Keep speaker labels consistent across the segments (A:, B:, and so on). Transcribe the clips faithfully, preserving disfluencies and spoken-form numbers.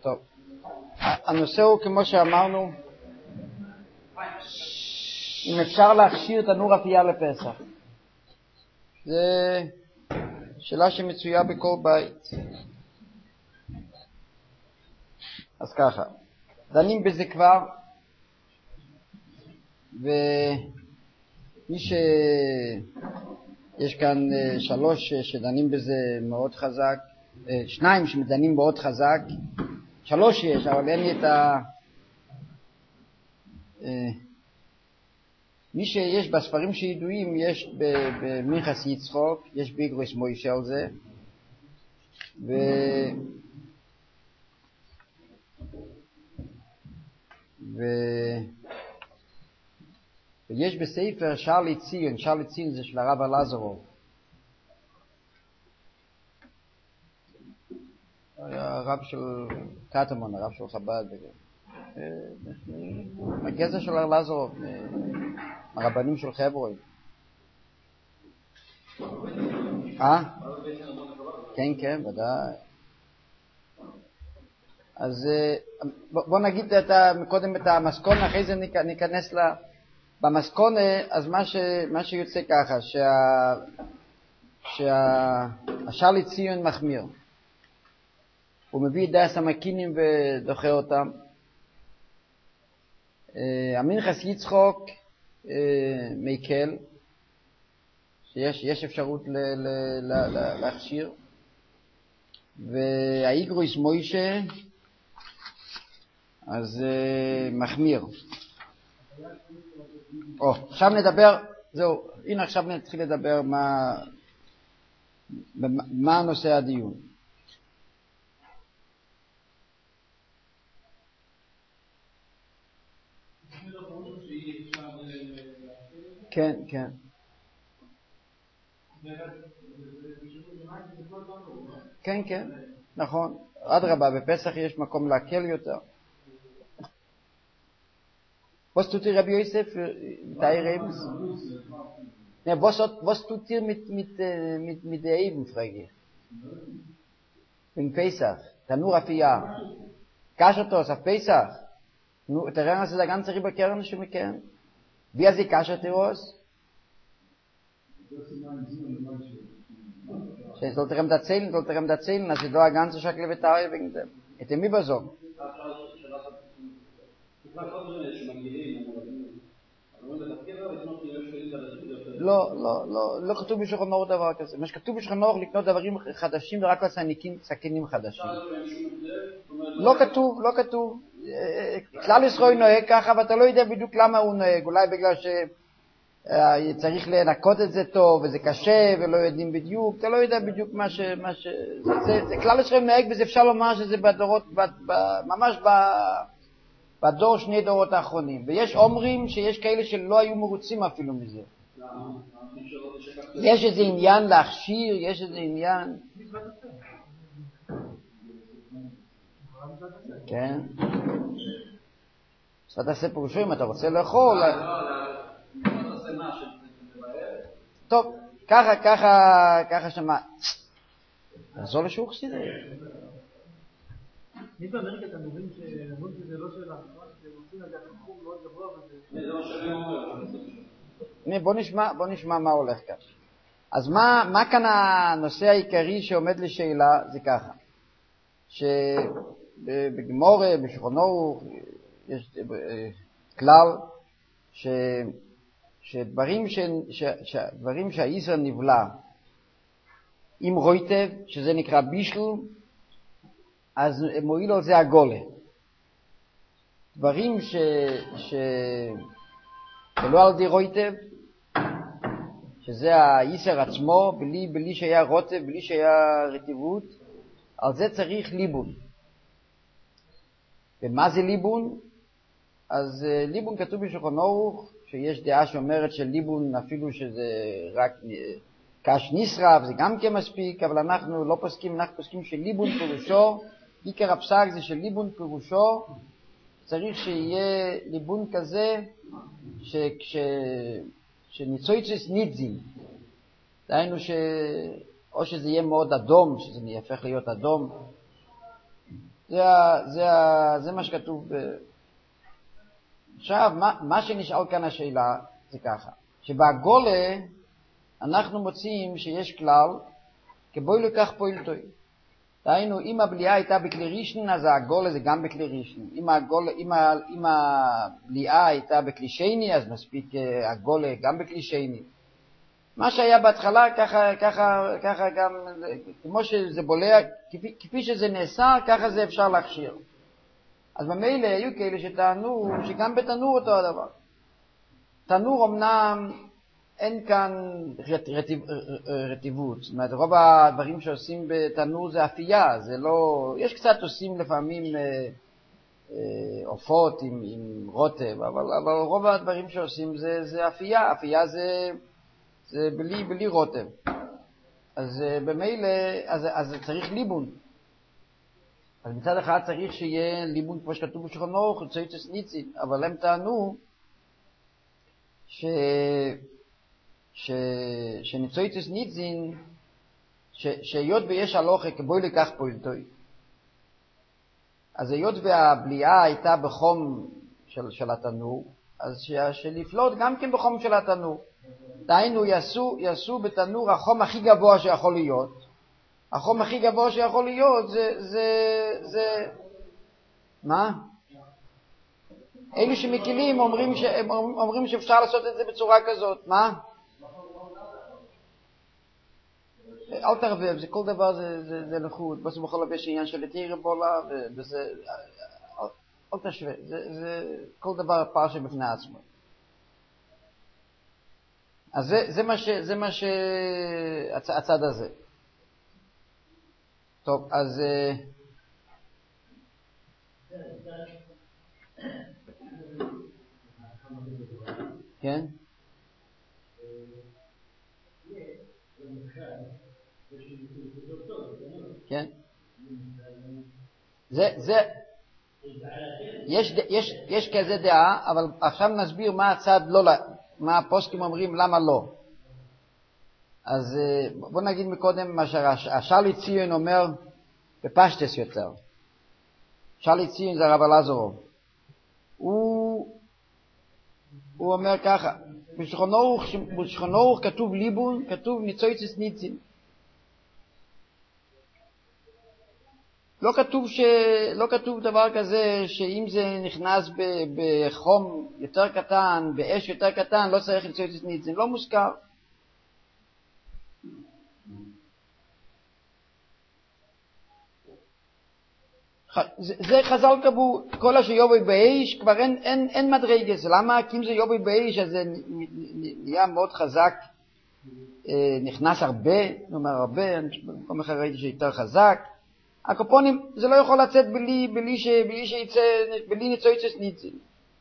A: טוב. הנושא הוא כמו שאמרנו, אם אפשר להכשיר תנור אפייה לפסח. זה שאלה שמצויה בכל בית. אז ככה, דנים בזה כבר, ומי שיש כאן שלוש שדנים בזה מאוד חזק, שניים שמדנים מאוד חזק, שלוש יש, אבל אין לי את ה... מי שיש בספרים שידועים, יש במנחס יצחוק, יש באיגרוס מוישה על זה, ו... ו... ויש בספר שרלי ציון, שרלי ציון זה של הרב אלעזרוב. הרב של קטמון, הרב של חב"ד. הגזע של אלעזרוב, הרבנים של חברוי. אה? כן, כן, ודאי. אז בוא נגיד את ה, קודם את המסכונה, אחרי זה ניכנס לה. במסכונה, אז מה, ש, מה שיוצא ככה, שה, שה, השרלי ציון מחמיר. הוא מביא את דייס המקינים ודוחה אותם. המנחס יצחוק מקל, שיש יש אפשרות ל, ל, ל, ל, להכשיר. והאיגרוס מוישה, אז uh, מחמיר. או, עכשיו נדבר, זהו, הנה עכשיו נתחיל לדבר מה, מה נושא הדיון. כן, כן. כן, כן, נכון. אדרבה, בפסח יש מקום להקל יותר. Was tut ihr, Rabbi Yosef, mit euren Ebens? Ne, was, was tut ihr mit, mit, mit, mit der Eben, frage ich? Wegen Pesach. Tanur Afiya. Kashatos auf Pesach. Nu, der Rang ist der ganze Rieberkern, schon mit Kern. Wie hat sie Kashatos? Ich sollte ihm erzählen, sollte ihm erzählen, dass sie da eine ganze Schaklevetari wegen dem. Hätte mir was sagen. לא, לא, לא, לא כתוב בשולחן ערוך דבר כזה. מה שכתוב בשולחן ערוך לקנות דברים חדשים ורק לסניקים, סכינים חדשים. לא כתוב, לא כתוב. כלל ישראל נוהג ככה, ואתה לא יודע בדיוק למה הוא נוהג. אולי בגלל שצריך לנקות את זה טוב, וזה קשה, ולא יודעים בדיוק. אתה לא יודע בדיוק מה ש... מה ש... זה, זה, כלל ישראל נוהג, וזה אפשר לומר שזה בדורות, ממש ב... בדור שני דורות האחרונים. ויש אומרים שיש כאלה שלא היו מרוצים אפילו מזה. יש איזה עניין להכשיר, יש איזה עניין. כן. אז אתה עושה פירושו אם אתה רוצה לאכול. טוב, ככה, ככה, ככה שמה. תעזור לשוק סידר.
B: מי באמריקה אתם אומרים שאמרו שזה לא של האחרון, שהם עושים על זה חום מאוד גבוה, וזה... זה מה שאני אומר.
A: בוא נשמע, בוא נשמע מה הולך כאן. אז מה, מה כאן הנושא העיקרי שעומד לשאלה, זה ככה. שבגמורה, בשולחן ערוך, יש כלל, ש, שדברים, ש, ש, שדברים שהאיסר נבלע עם רויטב, שזה נקרא בישל, אז מועיל על זה הגולה. דברים ש... ש... שלא על די רויטב, שזה האיסר עצמו, בלי, בלי שהיה רוטב, בלי שהיה רטיבות, על זה צריך ליבון. ומה זה ליבון? אז ליבון כתוב בשולחן ערוך, שיש דעה שאומרת שליבון אפילו שזה רק קש נשרף, זה גם כן מספיק, אבל אנחנו לא פוסקים, אנחנו פוסקים שליבון פירושו, עיקר הפסק זה של ליבון פירושו, צריך שיהיה ליבון כזה, שכש... שניצויצס נידזין, דהיינו ש... או שזה יהיה מאוד אדום, שזה יהפך להיות אדום, זה, זה, זה מה שכתוב. עכשיו, מה, מה שנשאל כאן השאלה זה ככה, שבגולה אנחנו מוצאים שיש כלל, כבוי לכך פועלתוי. דהיינו, אם הבליעה הייתה בכלי ראשון, אז הגולה זה גם בכלי ראשון. אם, הגולה, אם, ה, אם הבליעה הייתה בכלי שני, אז מספיק הגולה גם בכלי שני. מה שהיה בהתחלה, ככה, ככה, ככה גם, כמו שזה בולע, כפי, כפי שזה נעשה, ככה זה אפשר להכשיר. אז במילא היו כאלה שטענו שגם בתנור אותו הדבר. תנור אמנם אין כאן רטיב, רטיבות, זאת אומרת, רוב הדברים שעושים בתנור זה אפייה, זה לא, יש קצת עושים לפעמים אה, אה, עופות עם, עם רוטב, אבל, אבל רוב הדברים שעושים זה, זה אפייה, אפייה זה, זה בלי, בלי רוטב. אז אה, במילא, אז, אז צריך ליבון. אז מצד אחד צריך שיהיה ליבון כמו שכתוב בשולחן ערוך, ציוצס ניצין, אבל הם טענו ש... ש... שניצויצס ניצין, ש... שהיות ויש הלוכה כבוי לכך פועלתוי. אז היות והבליעה הייתה בחום של, של התנור, אז ש... שלפלוט גם כן בחום של התנור. דהיינו יעשו, יעשו בתנור החום הכי גבוה שיכול להיות. החום הכי גבוה שיכול להיות זה, זה, זה, מה? אלו שמקילים אומרים, ש, אומרים שאפשר לעשות את זה בצורה כזאת, מה? אל תרבב, זה כל דבר זה, זה, זה לחוד, בסוף בכל אופן יש עניין של תירה בולה, וזה, אל, אל תשווה, זה, זה כל דבר פרשה בפני עצמו. אז זה, זה מה ש, זה מה ש, הצ, הצד הזה. טוב, אז כן? כן? זה, זה, יש, יש, יש כזה דעה, אבל עכשיו נסביר מה הצד לא, מה הפוסקים אומרים למה לא. אז בוא נגיד מקודם מה שהשאלי ציון אומר בפשטס יותר. שאלי ציון זה הרב אלעזרוב. הוא, הוא אומר ככה, בשולחן ערוך כתוב ליבון, כתוב ניצויצס ניצין. לא כתוב, ש... לא כתוב דבר כזה שאם זה נכנס ב... בחום יותר קטן, באש יותר קטן, לא צריך ניצויצס ניצין. לא מוזכר. זה, זה חז"ל קבעו, כל השיובי באש, כבר אין, אין, אין מדרגס. למה? כי אם זה יובי באש, אז זה נהיה מאוד חזק, נכנס הרבה, נאמר הרבה, במקום אחר ראיתי שיותר חזק. הקופונים, זה לא יכול לצאת בלי, בלי, ש, בלי שיצא, בלי ניצויצס ניצין.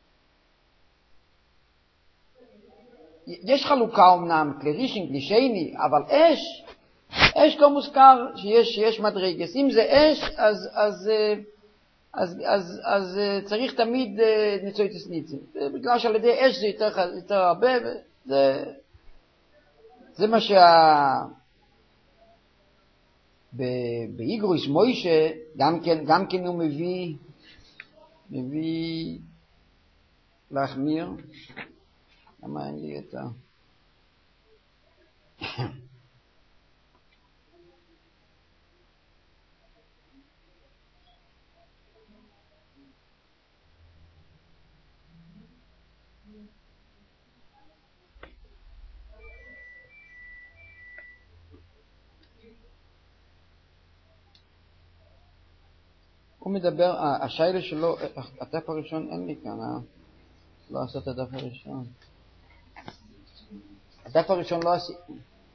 A: יש חלוקה אמנם, כלי ראשון, כלי שני, אבל אש, אש לא מוזכר שיש, שיש מדרגס. אם זה אש, אז, אז, אז, אז, אז צריך תמיד ניצויצס ניצין. בגלל שעל ידי אש זה יותר, יותר הרבה, וזה, זה מה שה... באיגרוס מוישה, גם כן, גם כן הוא מביא, מביא להחמיר. למה אין לי את ה... הוא מדבר, השאלה שלו, הדף הראשון אין לי כאן, אה? לא עשה את הדף הראשון. הדף הראשון לא עשי...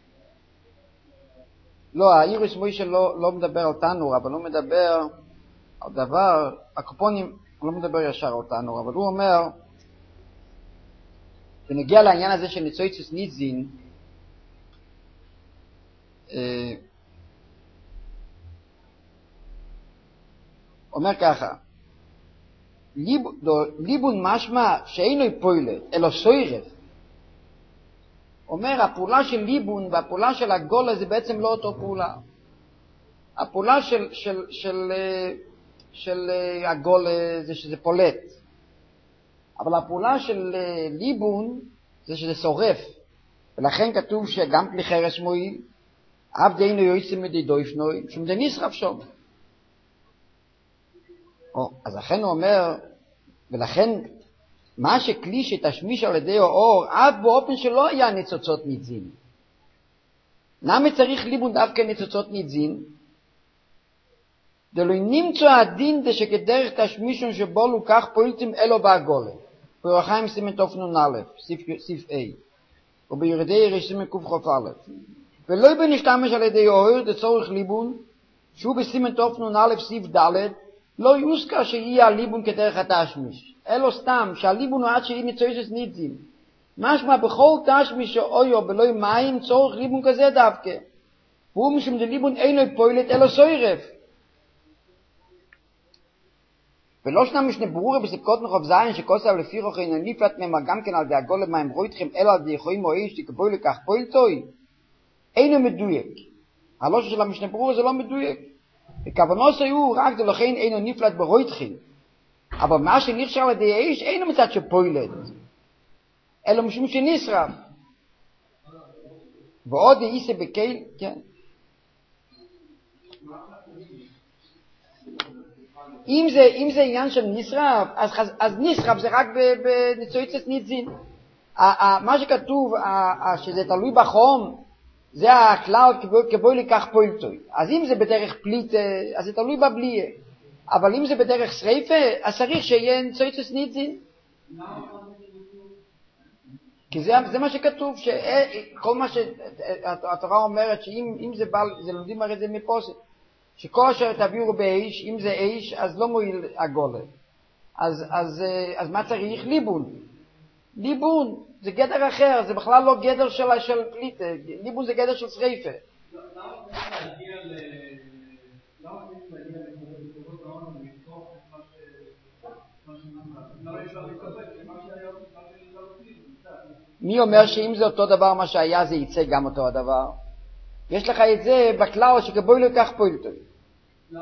A: לא, האירוס מוישה לא, לא מדבר על תנור, אבל הוא מדבר על דבר, הקופונים, הוא לא מדבר ישר על תנור, אבל הוא אומר, ונגיע לעניין הזה של ניצויצס ניצין, אה, אומר ככה, ליב, דו, ליבון משמע שאינו פועלת, אלא סוירף. אומר, הפעולה של ליבון והפעולה של הגולה זה בעצם לא אותו פעולה. הפעולה של, של, של, של הגולה זה שזה פולט. אבל הפעולה של ליבון זה שזה שורף. ולכן כתוב שגם כלי חרס מועיל, אף דיינו יועצים מדידו יפנוי, שום די נשרף שום. או, אז לכן הוא אומר, ולכן מה שכלי שתשמיש על ידי האור, אף באופן שלא היה ניצוצות ניצין. למה צריך ליבון דווקא ניצוצות ניצין? דלוי נמצוא הדין דשכדרך תשמישון שבו לוקח פועלתם אלו בהגולה. פרחיים סימן תופנון א', סעיף A. ובירדי ירשים מקוף חוף א'. ולא בנשתמש על ידי האור דצורך ליבון, שהוא בסימן תופנון א', סעיף ד', לא יוזכר שיהיה הליבון כדרך התשמיש. אלו סתם שהליבון הוא עד שיהיה ניצוצות ניצין. משמע בכל תשמיש שאויו בלוי מים צורך ליבון כזה דווקא. והוא משום דליבון אינו פועלת אלו סוירף. ולא שנה משנה ברורה בספקות מחוב זין שכוסה לפי רוחי אינו נפלט ממה גם כן על די הגולה מים רויתכם אלו על די יכולים או איש תקבוי לכך פועלתוי. אינו מדויק. הלושו של המשנה ברורה זה לא מדויק. וכוונוס היו רק זה לכן אינו נפלט ברויתכם. אבל מה שנכשר על די איש אינו מצד שפועלת. אלא משום שנשרף. ועוד יעשה בקהיל, כן. אם זה, אם זה עניין של נשרף, אז, אז נשרף זה רק בניצוצות ניצין. מה שכתוב, שזה תלוי בחום, זה הכלל כבוי לכך פועלתוי. אז אם זה בדרך פליט, אז זה תלוי בבליה. אבל אם זה בדרך שריפה, אז צריך שיהיה ניצוצות ניצין. כי זה, זה מה שכתוב, שכל מה שהתורה אומרת, שאם אם זה בא, זה לומדים הרי זה מפוסק, שכל אשר תביאו באש, אם זה אש, אז לא מועיל הגולה. אז, אז, אז מה צריך? ליבון. ליבון זה גדר אחר, זה בכלל לא גדר של, של פליט, ליבון זה גדר של שריפה.
B: למה צריך להגיע ל... למה צריך להגיע לתגובות העולם ולתקוף את מה ש... למה אפשר להתקבל? מה שהיה
A: מי אומר שאם זה אותו דבר מה שהיה זה יצא גם אותו הדבר? יש לך את זה בכלל שכבוי לכך פועלתו.
B: למה?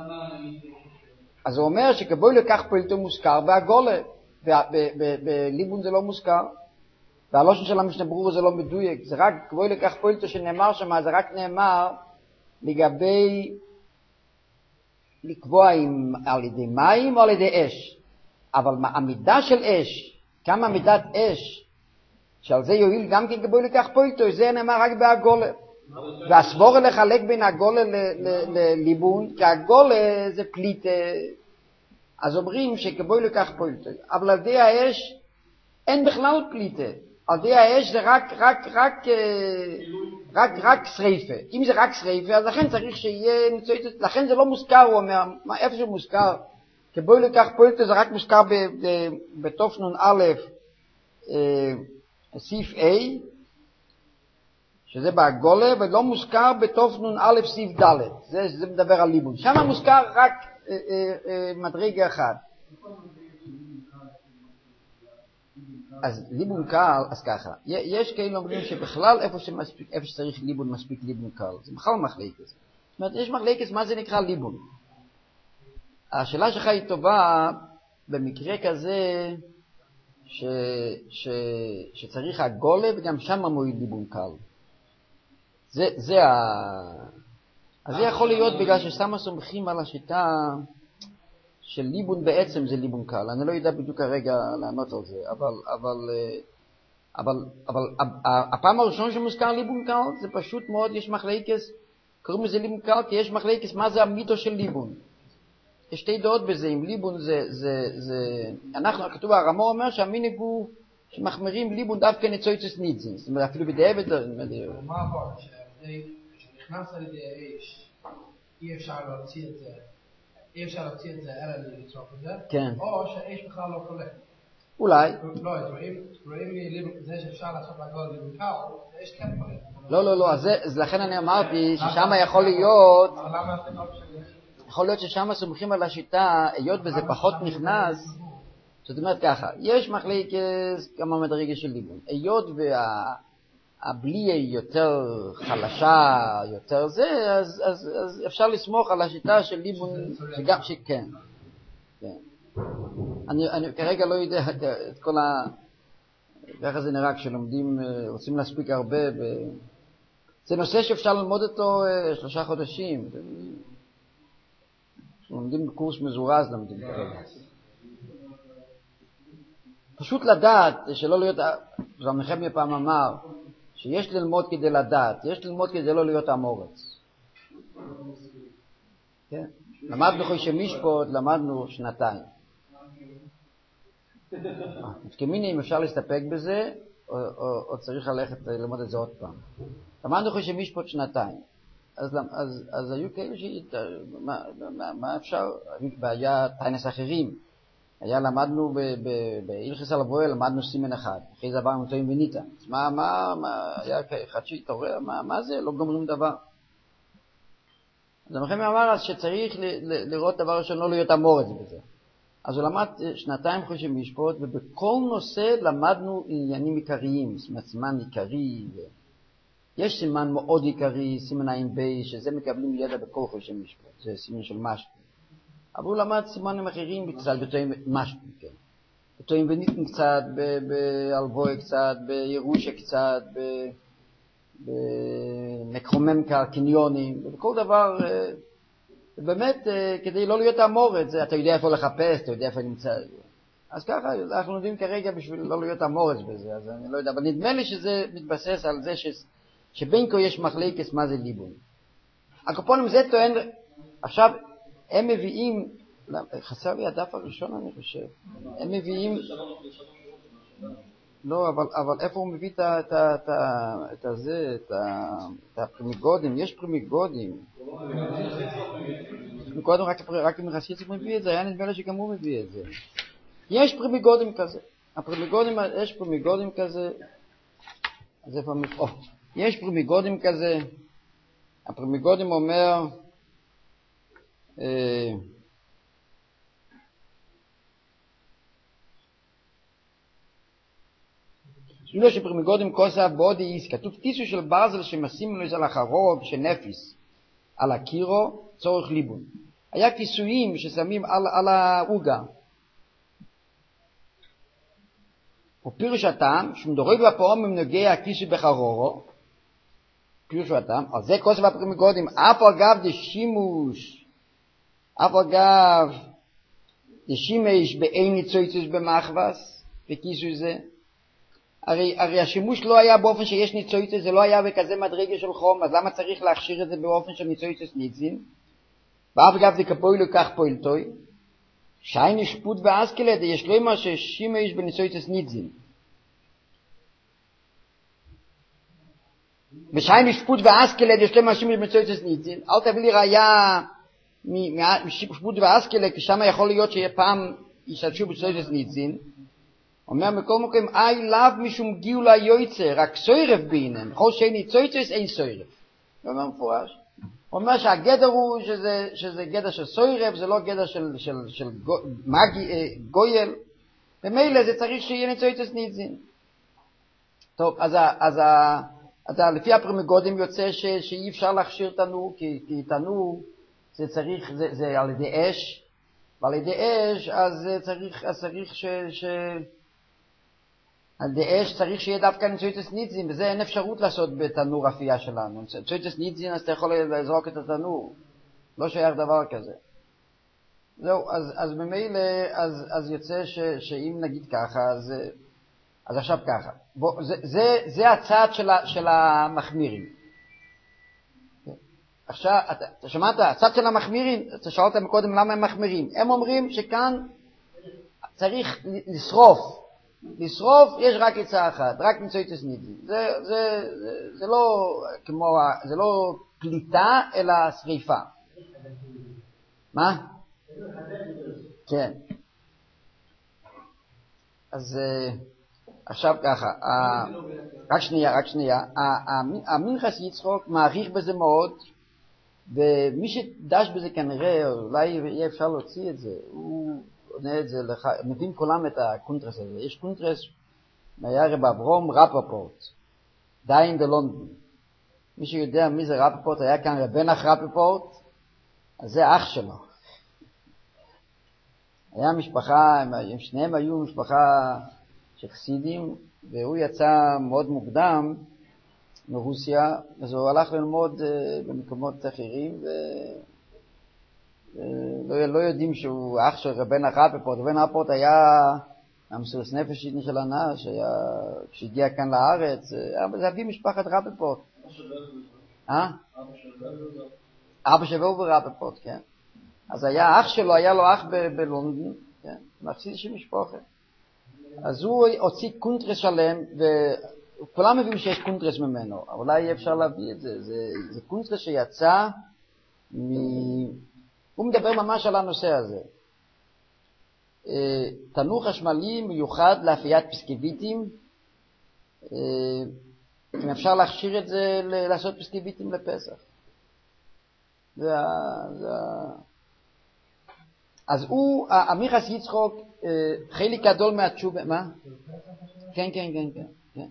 A: אז הוא אומר שכבוי לכך פועלתו מוזכר בהגולה, בליבון זה לא מוזכר, והלושן של המשנה ברורה זה לא מדויק, זה רק כבוי לכך פועלתו שנאמר שם, זה רק נאמר לגבי לקבוע אם על ידי מים או על ידי אש. אבל המידה של אש, כמה מידת אש, שעל זה יועיל גם כן כבוי לכך פועלתו, זה נאמר רק בהגולה. והסבורה לחלק בין הגולה לליבון, כי הגולה זה פליט, אז אומרים שכבוי לכך פועלתו. אבל על די האש אין בכלל פליט. על די האש זה רק, רק, רק, רק, רק שריפה. אם זה רק שריפה, אז לכן צריך שיהיה ניצוצות, לכן זה לא מוזכר, הוא אומר, מה, איפה שמוזכר, כבוי לכך פועלתו זה רק מוזכר בתופנון א', סעיף A, שזה בהגולה, ולא מוזכר בתופנון א' סעיף ד', זה, זה מדבר על ליבון. שם מוזכר רק אה, אה, אה, מדרגה אחד. אז ליבון קל, אז ככה, יש כאלה אומרים שבכלל איפה, שמספיק, איפה שצריך ליבון מספיק ליבון קל, זה בכלל מחלקת. זאת אומרת, יש מחלקת מה זה נקרא ליבון. השאלה שלך היא טובה במקרה כזה, ש, ש, שצריך הגולה וגם שם מועיל ליבון קל. זה, זה ה... אז זה יכול להיות בגלל ששמה סומכים על השיטה של ליבון בעצם זה ליבון קל. אני לא יודע בדיוק הרגע לענות על זה, אבל, אבל, אבל, אבל הפעם הראשון שמוזכר ליבון קל זה פשוט מאוד, יש מחלקס, קוראים לזה ליבון קל, כי יש מחלקס מה זה המיתו של ליבון. יש שתי דעות בזה, אם ליבון זה, זה, זה, אנחנו, כתוב הרמור אומר שהמיניג הוא שמחמרים ליבון דווקא ניצוצות ניצין, זאת אומרת אפילו בדיעבד,
B: מה עבור? כשנכנס על ידי האש, אי אפשר להוציא את זה, אי אפשר להוציא את זה אלא לצרוך את זה,
A: כן.
B: או שהאש בכלל לא קולט.
A: אולי.
B: לא, רואים לי זה שאפשר לעשות לגול ליבון קל, האש כן קולט.
A: לא, לא, לא, אז לכן אני אמרתי ששם יכול להיות,
B: למה אתם לא משנה?
A: יכול להיות ששם סומכים על השיטה, היות וזה פחות נכנס, זאת אומרת ככה, יש מחלקת כמה מדרגה של ליבון, היות הבלי יותר חלשה, יותר זה, אז, אז, אז אפשר לסמוך על השיטה של ליבון, שגם שכן. כן. אני, אני כרגע לא יודע את, את כל ה... ככה זה נראה כשלומדים, רוצים להספיק הרבה. ב... זה נושא שאפשר ללמוד אותו שלושה חודשים. לומדים בקורס מזורז, לומדים כרגע. פשוט לדעת, שלא להיות, זו נחמיה פעם אמר, שיש ללמוד כדי לדעת, יש ללמוד כדי לא להיות אמורץ. כן? למדנו חושי משפוט, למדנו שנתיים. כמיני אם אפשר להסתפק בזה, או, או, או צריך ללכת ללמוד את זה עוד פעם. למדנו חושי משפוט שנתיים. אז, אז, אז היו כאלה ש... מה, מה, מה אפשר? והיה טיינס אחרים. היה למדנו בהלכס על הבועל, למדנו סימן אחד. אחרי זה עברנו טועים וניטה. אז מה, מה, מה, היה אחד שהתעורר, מה, מה זה? לא גומרים דבר. אז המחמי אמר אז שצריך ל, ל, לראות דבר ראשון, לא להיות אמורץ בזה. אז הוא למד שנתיים חושי משפוט, ובכל נושא למדנו עניינים עיקריים, זאת אומרת, סימן עיקרי. ו... יש סימן מאוד עיקרי, סימן עין בי, שזה מקבלים ידע בכל חושי משפוט. זה סימן של משפט. אבל הוא למד סימנים אחרים קצת בתויים משהו, כן. בתויים וניתן קצת, באלבוי קצת, בירושה קצת, בנקרוממקה, קניונים, בכל דבר, באמת, כדי לא להיות אמורת, אתה יודע איפה לחפש, אתה יודע איפה נמצא. אז ככה, אנחנו יודעים כרגע בשביל לא להיות אמורת בזה, אז אני לא יודע, אבל נדמה לי שזה מתבסס על זה ש... שבין כה יש מחלקת מה זה ליבון. הקופונים זה טוען, עכשיו, הם מביאים, חסר לי הדף הראשון אני חושב, הם מביאים, לא, אבל, אבל איפה הוא מביא את, את, את, את הזה, את, את הפרימיגודים, יש פרימיגודים, פרימיגודים רק, רק אם חסידס מביא את זה, היה נדמה לי שגם הוא מביא את זה, יש פרימיגודים כזה, הפרימיגודים, יש פרימיגודים כזה, אז איפה, או, יש פרימיגודים כזה, הפרימיגודים אומר, סולו שפרימיגודים כוסה בודיס, כתוב טיסו של ברזל שמשים לו על החרוב שנפיס על הקירו צורך ליבון. היה כיסויים ששמים על, על העוגה. ופירוש הטעם, שמדורג בפעום אם נוגע הכיסוי בחרורו, פירוש הטעם, על זה כוסה בפרימיגודים, אף על גב דשימוש, אף אגב, דשימש באין ניצויצוס במחבס, בכיסוי זה. הרי, הרי השימוש לא היה באופן שיש ניצויצוס, זה לא היה בכזה מדרגה של חום, אז למה צריך להכשיר את זה באופן של ניצויצוס ניצין? ואף אגב דקפוילו כך פועלתוי, שי נשפוט ואסקלד, יש לו מה ששימש בניצויצוס ניצין. ושי נשפוט ואסקלד, יש לו מה שימש בניצויצוס ניצין. אל תביא לי ראיה, משפוט ואסקלה, כי שם יכול להיות שיהיה פעם ישתשו בצויצס ניצין. אומר מכל מקום, אי לאו משום גיולה יויצה, רק סוירף ביניהם. בכל שאיני צויצס אין סוירף. הוא אומר מפורש. הוא אומר שהגדר הוא שזה, שזה גדר של סוירף, זה לא גדר של, של, של גו, מגי, גויל. במילא זה צריך שיהיה ניצויצס ניצין. טוב, אז, אז, אז, אז לפי הפרימיגודים יוצא ש, שאי אפשר להכשיר תנור, כי, כי תנור זה צריך, זה, זה על ידי אש, ועל ידי אש, אז צריך, אז צריך ש, ש, על ידי אש צריך שיהיה דווקא ניצויצס ניצין, וזה אין אפשרות לעשות בתנור אפייה שלנו. ניצויצס ניצין, אז אתה יכול לזרוק את התנור. לא שייך דבר כזה. זהו, אז, אז במילא, אז, אז יוצא ש, שאם נגיד ככה, אז, אז עכשיו ככה. בוא, זה, זה, זה הצד של, של המחמירים. עכשיו, אתה, אתה שמעת, הצד של המחמירים, אתה שאלת מקודם למה הם מחמירים. הם אומרים שכאן צריך לשרוף. לשרוף יש רק עצה אחת, רק ניצויצס ניצין. זה, זה, זה, זה לא כמו, זה לא פליטה, אלא שריפה. מה? כן. אז עכשיו ככה, רק שנייה, רק שנייה. המנחס יצחוק מעריך בזה מאוד, ומי שדש בזה כנראה, אולי יהיה אפשר להוציא את זה, הוא עונה את זה לך, מבין כולם את הקונטרס הזה. יש קונטרס, היה רב אברום רפפורט, דיין בלונדון. מי שיודע מי זה רפפורט, היה כאן רבנח רפפורט, אז זה אח שלו. היה משפחה, הם שניהם היו משפחה של חסידים, והוא יצא מאוד מוקדם מרוסיה, אז הוא הלך ללמוד במקומות אחרים, ולא לא יודעים שהוא אח של רבנח רפפורט. רבנח רפפורט היה המסורס נפש של הנער, שהגיע כאן לארץ, זה אבי משפחת רפפורט. אה? אבא של ורבר רפפורט, כן. אז היה אח שלו, היה לו אח ב- בלונדון, כן, מחסיד של משפחה. אז הוא הוציא קונטרס שלם, וכולם מבינים שיש קונטרס ממנו, אבל אולי אפשר להביא את זה. זה, זה קונטרס שיצא, מ... הוא מדבר ממש על הנושא הזה. תנור חשמלי מיוחד לאפיית פסקוויטים, אם אפשר להכשיר את זה, לעשות פסקוויטים לפסח. זה, זה... אז הוא, עמיחס יצחוק, חלק גדול מהתשובה, מה? כן, כן, כן, כן, כן.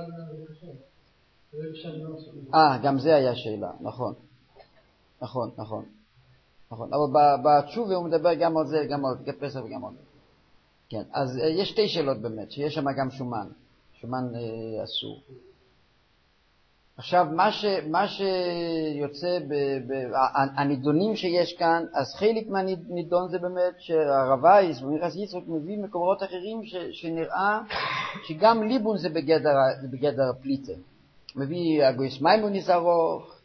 A: אה, גם זה היה שאלה, נכון. נכון, נכון. נכון, אבל בתשובה הוא מדבר גם על זה, גם על פסח וגם על זה. כן, אז יש שתי שאלות באמת, שיש שם גם שומן, שומן אסור. עכשיו, מה, ש, מה שיוצא, ב, ב, הנידונים שיש כאן, אז חלק מהנידון זה באמת שהרווייס ומיחס יצחק מביא מקומות אחרים ש, שנראה שגם ליבון זה בגדר, זה בגדר פליטה. מביא הגויס מיימוניס ארוך,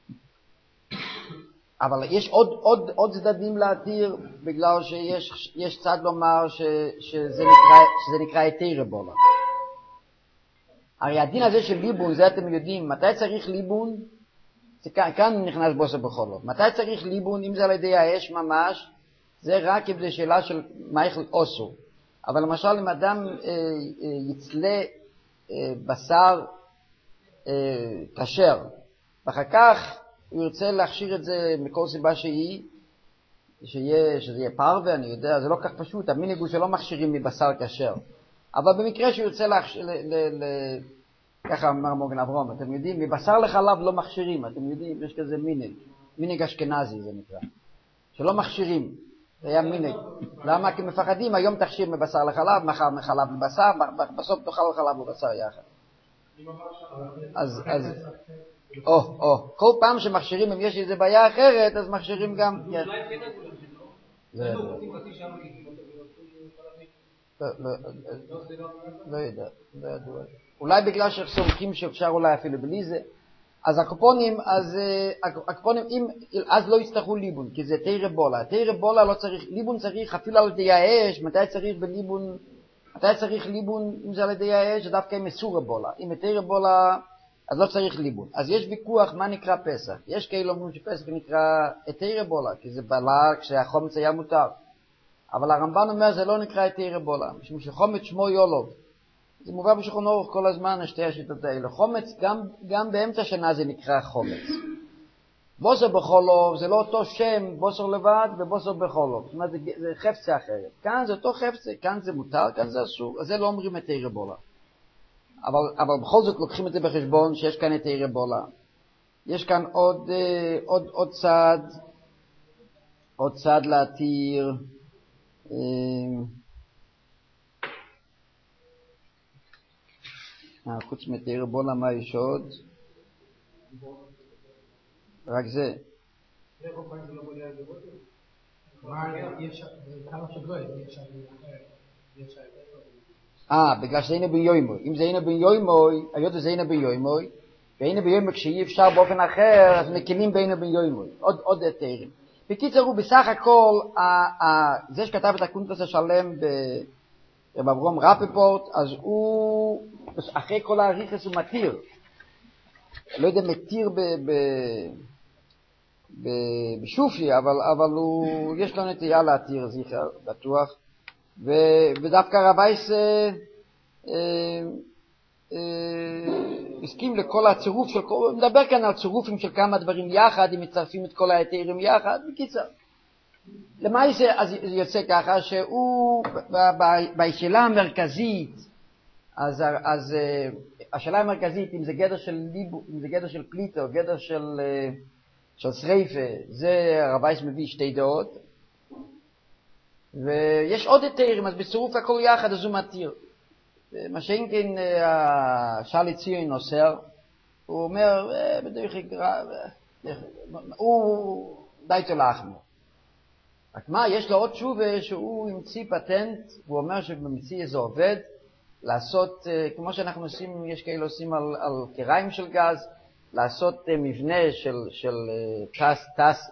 A: אבל יש עוד, עוד, עוד צדדים להתיר, בגלל שיש יש צד לומר ש, שזה נקרא, שזה נקרא היתר בולה. הרי הדין הזה של ליבון, זה אתם יודעים, מתי צריך ליבון? זה כאן, כאן נכנס בוסר בחולו. מתי צריך ליבון? אם זה על ידי האש ממש, זה רק אם זה שאלה של מייכל אוסו. אבל למשל, אם אדם אה, אה, יצלה אה, בשר אה, כשר, ואחר כך הוא ירצה להכשיר את זה מכל סיבה שהיא, שיהיה, שזה יהיה פרווה, אני יודע, זה לא כך פשוט, המנהג הוא שלא מכשירים מבשר כשר. אבל במקרה שהוא יוצא להכשיר, ל, ל, ל, ככה אמר מוגן אברהם, אתם יודעים, מבשר לחלב לא מכשירים, אתם יודעים, יש כזה מנהג, מנהג אשכנזי זה נקרא, שלא מכשירים, זה היה מנהג. למה? כי מפחדים, היום תכשיר מבשר לחלב, מחר מחלב לבשר, בסוף תאכל חלב ובשר יחד. אז, אז, או, או, כל פעם שמכשירים, אם יש איזו בעיה אחרת, אז מכשירים גם, כן. לא יודע, לא ידוע. אולי בגלל שסומכים שאפשר אולי אפילו בלי זה. אז הקופונים, אז הקופונים, אז לא יצטרכו ליבון, כי זה תירה בולה. תירה בולה לא צריך, ליבון צריך אפילו על ידי האש, מתי צריך בליבון, מתי צריך ליבון, אם זה על ידי האש, זה דווקא עם מסורה בולה. אם תירה בולה, אז לא צריך ליבון. אז יש ויכוח מה נקרא פסח. יש כאלה אומרים שפסח נקרא תירה בולה, כי זה בלה כשהחומץ היה מותר. אבל הרמב"ן אומר זה לא נקרא תירה בולה, משום שחומץ שמו יולוב. זה מובא בשולחן אורך כל הזמן, שתי השיטות האלה. חומץ, גם, גם באמצע שנה זה נקרא חומץ. בוסר בחולוב, זה לא אותו שם, בוסר לבד ובוסר בחולוב. זאת אומרת, זה, זה חפצה אחרת. כאן זה אותו חפצה, כאן זה מותר, כאן זה אסור. אז זה לא אומרים את תירה בולה. אבל, אבל בכל זאת לוקחים את זה בחשבון שיש כאן את תירה בולה. יש כאן עוד, עוד, עוד צד, עוד צד להתיר, אה, חוץ מתירה בולה מה יש עוד? רק זה. אה, בגלל שזה הנה בן יוימוי. אם זה הנה בן יוימוי, היות זה הנה בן יוימוי, והנה בן יוימוי כשאי אפשר באופן אחר, אז מקימים בהנה בן יוימוי. עוד, עוד תירים. בקיצר הוא בסך הכל, זה שכתב את הקונטרס השלם ברב אברהם רפפורט, אז הוא, אחרי כל האריכס הוא מתיר. לא יודע, מתיר בשופי, אבל, אבל הוא, יש לו נטייה להתיר זיכר, בטוח. ודווקא רבייס אה, אה, אה, הסכים לכל הצירוף של, הוא מדבר כאן על צירופים של כמה דברים יחד, אם מצרפים את כל היתרים יחד, בקיצר. למה זה, אז זה יוצא ככה, שהוא, בשאלה המרכזית, אז, אז השאלה המרכזית, אם זה גדר של ליבו, אם זה גדר של פליטה, או גדר של, של שריפה, זה הרב וייס מביא שתי דעות. ויש עוד היתרים, אז בצירוף הכל יחד, אז הוא מתיר. מה שאם כן השאלי ציון נוסר, הוא אומר, בדרך כלל, הוא די תולחנו. רק מה, יש לו עוד תשובה שהוא המציא פטנט, הוא אומר שבמציא זה עובד, לעשות, כמו שאנחנו עושים, יש כאלה עושים על, על קריים של גז, לעשות מבנה של, של טס, טס,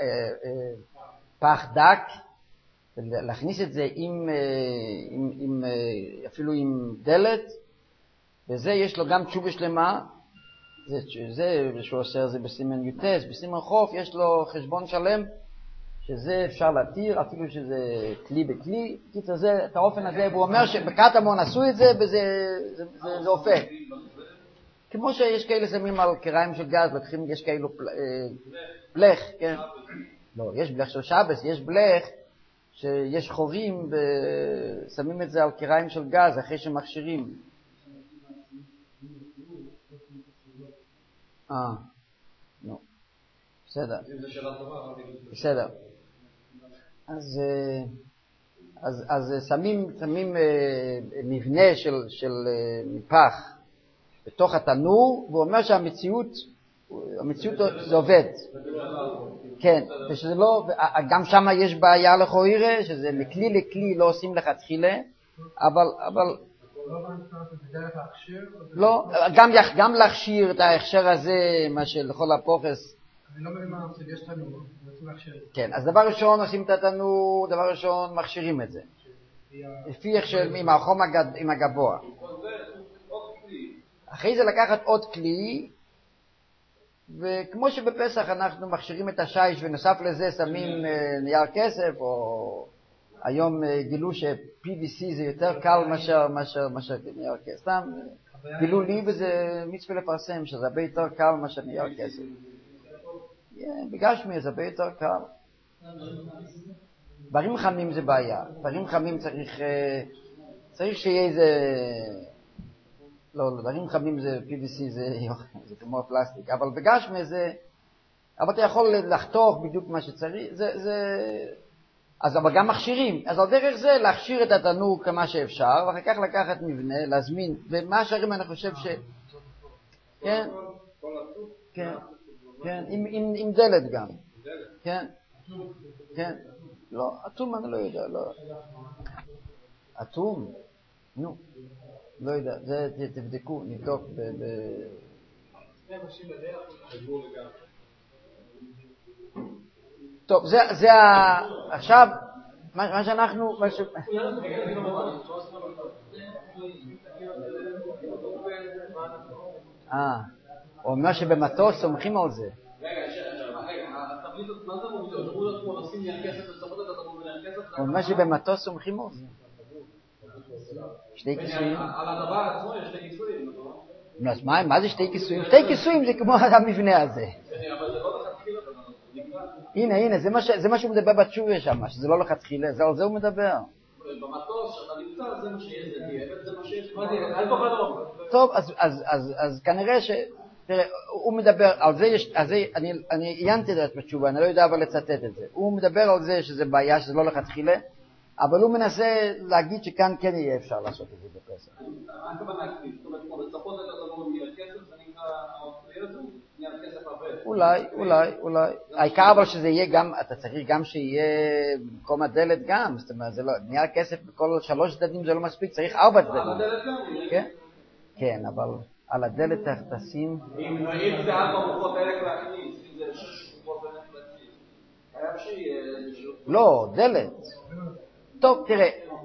A: פח דק, להכניס את זה עם, עם, עם, אפילו עם דלת, וזה יש לו גם תשובה שלמה, זה, זה שהוא עושה זה בסימן יוטס, בסימן חוף, יש לו חשבון שלם, שזה אפשר להתיר, אפילו שזה כלי בכלי, קיצר זה, את האופן הזה, והוא אומר שבקטמון עשו את זה, וזה זה, זה, זה הופך. כמו שיש כאלה שמים על קריים של גז, לוקחים, יש כאלו בלך, כן? לא, יש בלך של שבס, יש בלך, שיש חורים, ושמים את זה על קריים של גז, אחרי שמכשירים. אה, נו, בסדר. בסדר. אז, אז, אז שמים, שמים מבנה של, של מפח בתוך התנור, והוא אומר שהמציאות, המציאות זה עובד. כן, ושזה לא, גם שם יש בעיה לכאורה, שזה מכלי לכלי לא עושים לך תחילה, אבל, אבל, לא, גם, גם להכשיר את ההכשר הזה, מה שלכל הפוכס,
B: אני לא מבין מה עושים, יש תנור, רוצים להכשיר.
A: כן, אז דבר ראשון עושים את התנור, דבר ראשון מכשירים את זה. לפי איך של, עם החום עם הגבוה. אחרי זה לקחת עוד כלי, וכמו שבפסח אנחנו מכשירים את השיש, ונוסף לזה שמים נייר כסף, או היום גילו ש-פי וי סי זה יותר קל מאשר, מאשר, מאשר נייר כסף. סתם, גילו לי וזה מצווה לפרסם, שזה הרבה יותר קל מאשר נייר כסף. בגשמי זה הרבה יותר קל. דברים חמים זה בעיה. דברים חמים צריך, צריך שיהיה איזה, לא, דברים חמים זה, פי וי סי זה, זה כמו פלסטיק, אבל בגשמי זה, אבל אתה יכול לחתוך בדיוק מה שצריך, זה, זה, אז אבל גם מכשירים, אז על דרך זה להכשיר את התנור כמה שאפשר, ואחר כך לקחת מבנה, להזמין, ומה השארים אני חושב ש... כן, כן, כן, עם, עם, עם דלת גם, כן, כן, לא, אטום אני לא יודע, לא, אטום, נו, לא יודע, זה תבדקו, נבדוק ב... טוב, זה, זה ה... עכשיו, מה, מה שאנחנו... מה ש... אה, הוא אומר שבמטוס סומכים על זה. רגע, רגע, התבליט, מה זה מוביל? זה מוביל כמו נשים נייר כסף וצמות את התבליט נייר כסף? הוא אומר שבמטוס סומכים על זה. שתי כיסויים. על הדבר עצמו יש שתי כיסויים, נכון? אז מה זה שתי כיסויים? שתי כיסויים זה כמו המבנה הזה. אבל זה לא לכתחילה, הנה, הנה, זה מה, ש... זה מה שהוא מדבר בתשובה שם, שזה לא לכתחילה, זה על זה הוא מדבר. במטוס שאתה נמצא, זה מה שיש, זה מה שיש. טוב, אז, אז, אז, אז כנראה ש... תראה, הוא מדבר על זה, יש, אז זה, אני, אני עיינתי את בתשובה, אני לא יודע אבל לצטט את זה. הוא מדבר על זה שזה בעיה, שזה לא לכתחילה, אבל הוא מנסה להגיד שכאן כן יהיה אפשר לעשות את זה בפסח. אני כמובן להקליט, זאת אומרת, כמו לצפות את הדבר מנייר כסף, זה נקרא, נייר כסף הרבה. אולי, אולי, אולי. העיקר אבל שזה יהיה גם, אתה צריך גם שיהיה במקום הדלת גם, זאת אומרת, זה לא, נייר כסף בכל שלוש צדדים זה לא מספיק, צריך ארבע צדדים. על הדלת גם? כן, כן, אבל על הדלת תשים... אם זה ארבע רוחות דלק להכניס, אם זה שש רוחות דלק להכניס, חייב שיהיה... לא, דלת. טוב, תראה.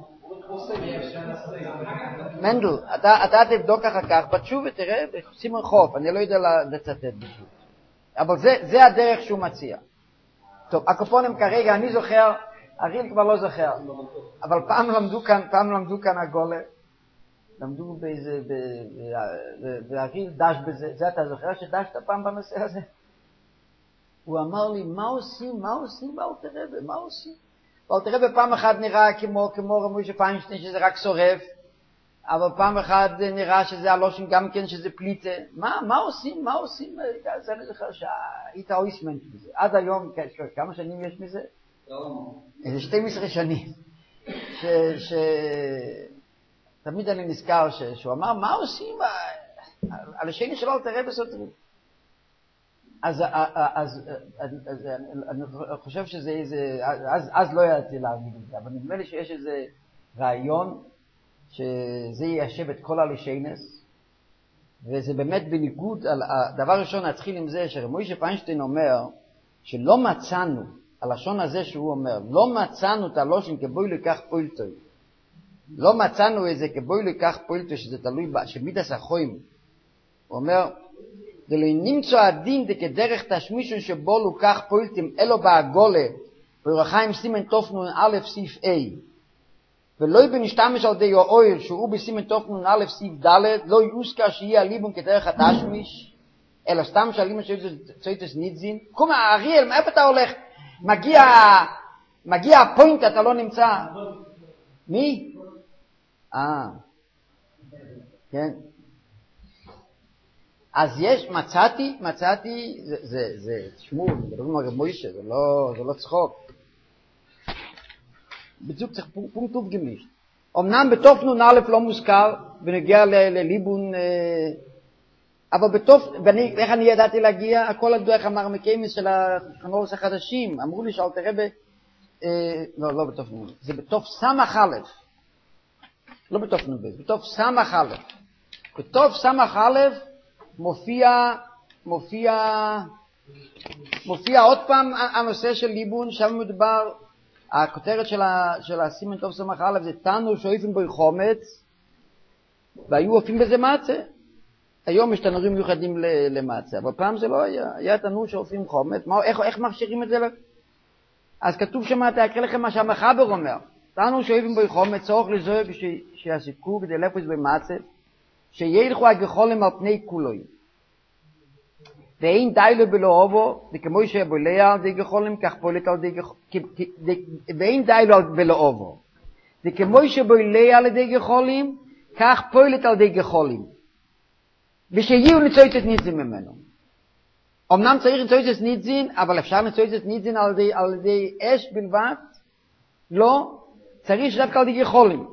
A: מנדל, אתה, אתה תבדוק אחר כך, בתשוב ותראה, סימן חוף, אני לא יודע לצטט בשביל. אבל זה, זה הדרך שהוא מציע. טוב, הקופונים כרגע, אני זוכר, אריל כבר לא זוכר, אבל פעם למדו כאן, פעם למדו כאן הגולה, למדו באיזה, ואריל דש בזה, זה אתה זוכר שדשת פעם בנושא הזה? הוא אמר לי, מה עושים, מה עושים, מה תראה, מה עושים? אבל תראה בפעם אחת נראה כמו, כמו רמוי שפיינשטיין שזה רק שורף, אבל פעם אחת נראה שזה הלושן גם כן שזה פליטה. מה, מה עושים? מה עושים? זה אני זוכר שהיית אויסמנט בזה. עד היום, כמה שנים יש מזה? איזה שתים עשרה שנים. ש... ש... תמיד אני נזכר ש... שהוא אמר, מה עושים? על השני שלו תראה בסותרים. אז, אז, אז, אז אני חושב שזה איזה, אז, אז לא ידעתי להגיד את זה, אבל נדמה לי שיש איזה רעיון שזה יישב את כל הלשיינס, וזה באמת בניגוד, על, הדבר ראשון נתחיל עם זה שרמוישה פיינשטיין אומר שלא מצאנו, הלשון הזה שהוא אומר, לא מצאנו את הלושן כבוי לכך פוילטוי, לא מצאנו איזה כבוי לכך פוילטוי שזה תלוי שמידס החוים, הוא אומר, זה לא נמצא הדין דכדרך תשמישון שבו לוקח פוילטים אלו בעגולה, ברחיים סימן תופנון א' סעיף A, ולא יבן נשתמש על די האויר שהוא בסימן תופנון א' סעיף ד', לא יוזכר שיהיה הליבון כדרך התשמיש, אלא סתם שהליבון שצויטס נידזין. קום, אריאל, מאיפה אתה הולך? מגיע, מגיע הפוינט, אתה לא נמצא. מי? אה, כן. אז יש, מצאתי, מצאתי, זה, זה, זה, תשמעו, מדברים על מוישה, זה לא, זה לא צחוק. בדיוק צריך פונקט טוב גמיש. אמנם בתופנון א' לא מוזכר, ונגיע לליבון, אבל בתוף, ואני, איך אני ידעתי להגיע? הכל הדרך המרמקיימס של החנורס החדשים, אמרו לי שאל תראה ב... לא, לא בתופנון, זה בתוף סמך א', לא בתופנון ב', בתוף סמך א'. בתוף סמך א', מופיע, מופיע, מופיע עוד פעם הנושא של ליבון, שם מדובר, הכותרת של, ה, של הסימן טוב סמך א' זה תנו שואפים בו חומץ, והיו אופים בזה מצה. היום יש תנורים מיוחדים למצה, אבל פעם זה לא היה, היה תנור שאופים חומץ, מה, איך, איך מכשירים את זה? אז כתוב שם, תקרא לכם מה שהמחבר אומר, תנו שואפים בו חומץ, צורך לזוהר שיעסיקו כדי לפוס במצה, שילכו הגחולים על פני כולוי. ואין די לו בלא אובו, וכמו שבולע על די גחולים, כך פועלת על די גחולים, ואין די לו בלא אובו. וכמו שבולע על די גחולים, כך פועלת על די גחולים. ושיהיו ניצויצת ניצין ממנו. אמנם צריך ניצויצת ניצין, אבל אפשר ניצויצת ניצין על די, על די אש בלבד? לא, צריך שדווקא על די גחולים.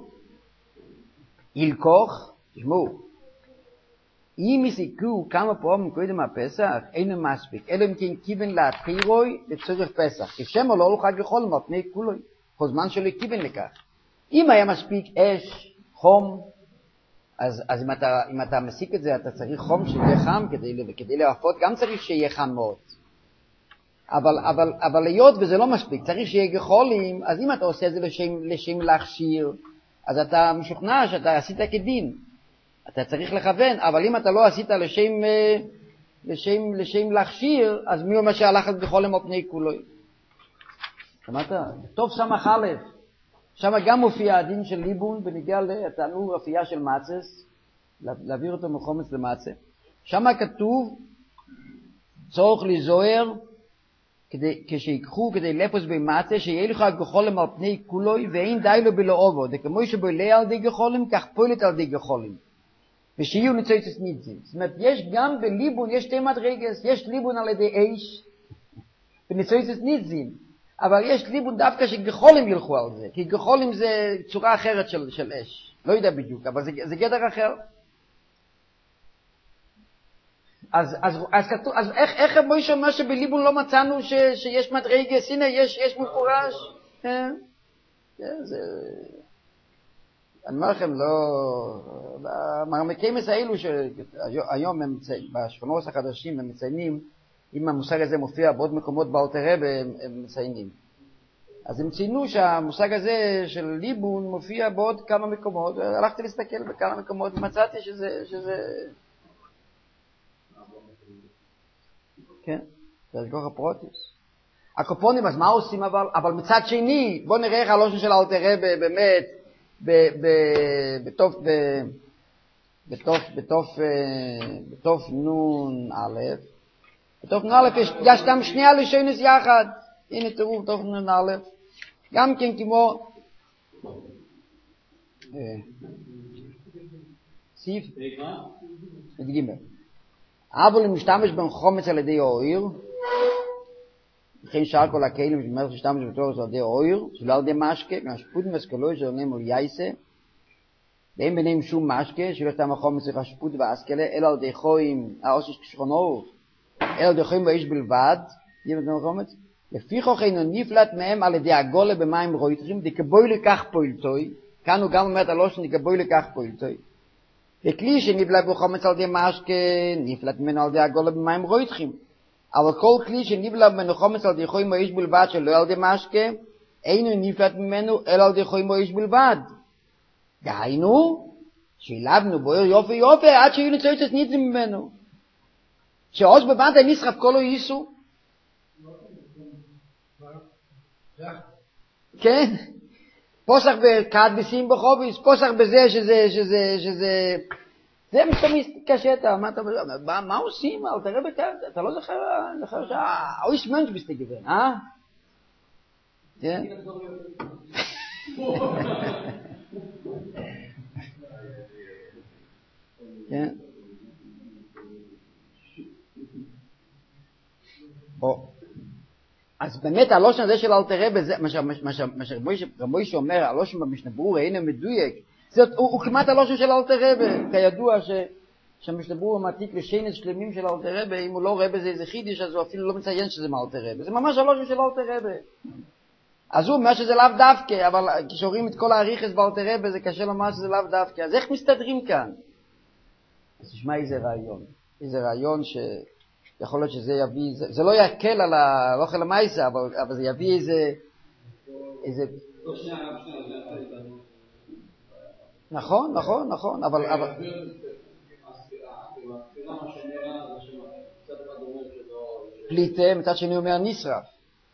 A: ילקוך, תשמעו, אם יסיקו כמה פעמים קודם הפסח, אינו מספיק, אלא אם כן כיוון להתחירוי לצורך פסח. כשמו לא הולכה גחולים על פני כולוי, כל זמן שלא כיוון לכך. אם היה מספיק אש, חום, אז, אז אם, אתה, אם אתה מסיק את זה, אתה צריך חום שיהיה חם כדי, כדי להפות, גם צריך שיהיה חם מאוד. אבל, אבל, אבל להיות וזה לא מספיק, צריך שיהיה גחולים, אז אם אתה עושה את זה לשם, לשם להכשיר, אז אתה משוכנע שאתה עשית כדין. אתה צריך לכוון, אבל אם אתה לא עשית לשם, לשם, לשם להכשיר, אז מי אומר שהלכת גחולים על פני כולוי? שמעת? טוב סמך א', שם גם מופיע הדין של ליבון, בניגע לתנור אפייה של מצס, להעביר אותו מחומץ למצה. שם כתוב, צורך לזוהר, כדי, כשיקחו כדי לפוס במצה, שיהיה לך גחולים על פני כולוי, ואין די לו בלא אובו, וכמו שבולע על די גחולים, כך פועלת על די גחולים. ושיהיו ניצויצת ניצין. זאת אומרת, יש גם בליבון, יש שתי מדרגס, יש ליבון על ידי אש, וניצויצת ניצין. אבל יש ליבון דווקא שגחולים ילכו על זה, כי גחולים זה צורה אחרת של, של אש. לא יודע בדיוק, אבל זה, זה גדר אחר. אז, אז, אז, כתוב, אז איך, איך מוישה אומר שבליבון לא מצאנו ש, שיש מדרגס? הנה, יש, יש מפורש. כן, כן, זה... אני אומר לכם, לא... המרמקיימס האלו שהיום הם מציינים, בשכונות החדשים הם מציינים, אם המושג הזה מופיע בעוד מקומות באלתר רבי, הם, הם מציינים. אז הם ציינו שהמושג הזה של ליבון מופיע בעוד כמה מקומות, והלכתי להסתכל בכמה מקומות ומצאתי שזה... שזה... כן, זה השגוח הפרוטיס. הקופונים, אז מה עושים אבל? אבל מצד שני, בוא נראה איך הלושן של האלתר רבי באמת, בתוף בתוף בתוף בתוף נון א', בתוף נון א' יש גם שני הלשונס יחד. הנה תראו בתוף נון א', גם כן כמו סיף גימל. אבל אם משתמש בין חומץ על ידי האויר, לכן שאר כל הכלים שמרץ משתמש בתורס על ידי האויר, שלא על ידי משקה, מהשפוט מסקלוי שעונה מול יייסה, ואין ביניהם שום משקה, שלא סתם החומץ צריך השפוט והסקלה, אלא על ידי חויים, האוסש כשכונו, אלא על ידי חויים באיש בלבד, ימת גם החומץ, לפי כוח אינו נפלט מהם על ידי הגולה במים רויטרים, דקבוי לכך פועלתוי, כאן הוא גם אומר את הלושן, דקבוי לכך פועלתוי. וכלי שנבלע בחומץ על ידי משקה, נפלט ממנו על ידי הגולה במים רויטרים. אבל כל כלי שנבלע ממנו חומץ על ידי חויים באיש בלבד, שלא על ידי משקה, אינו נפלט ממנו, אלא על ידי חויים באיש בלבד. דהיינו, שילבנו בו יופי יופי, עד שיהיו ניצוצות ניצים ממנו. שעוז בבד הנשרף כל היסו. כן, פוסח בקעת בשים בחוביס, פוסח בזה שזה, שזה, שזה, זה מסתמיס קשטה, מה אתה, מה, מה עושים? אל תראה בקעת, אתה לא זוכר, זוכר שעה, אויש מנש מסתגוון, אה? כן? כן? בוא. אז באמת הלושן הזה של אלתר רבי, מה שרבי שאומר, הלושן במשנה ברורה אינו מדויק, הוא כמעט הלושן של אלתר רבי, כידוע שהמשנה ברורה מעתיק לשינס שלמים של אלתר רבי, אם הוא לא רבי זה איזה חידיש, אז הוא אפילו לא מציין שזה מאלתר רבי, זה ממש הלושן של אלתר רבי. אז הוא אומר שזה לאו דווקא, אבל כשרואים את כל העריכס באלתר רבי, זה קשה לומר שזה לאו דווקא, אז איך מסתדרים כאן? אז תשמע איזה רעיון, איזה רעיון ש... יכול להיות שזה יביא, זה, זה לא יקל על האוכל המייסה, אבל, אבל זה יביא איזה, איזה... נכון, נכון, נכון, אבל... אבל... פליטה, מצד שני אומר נשרף.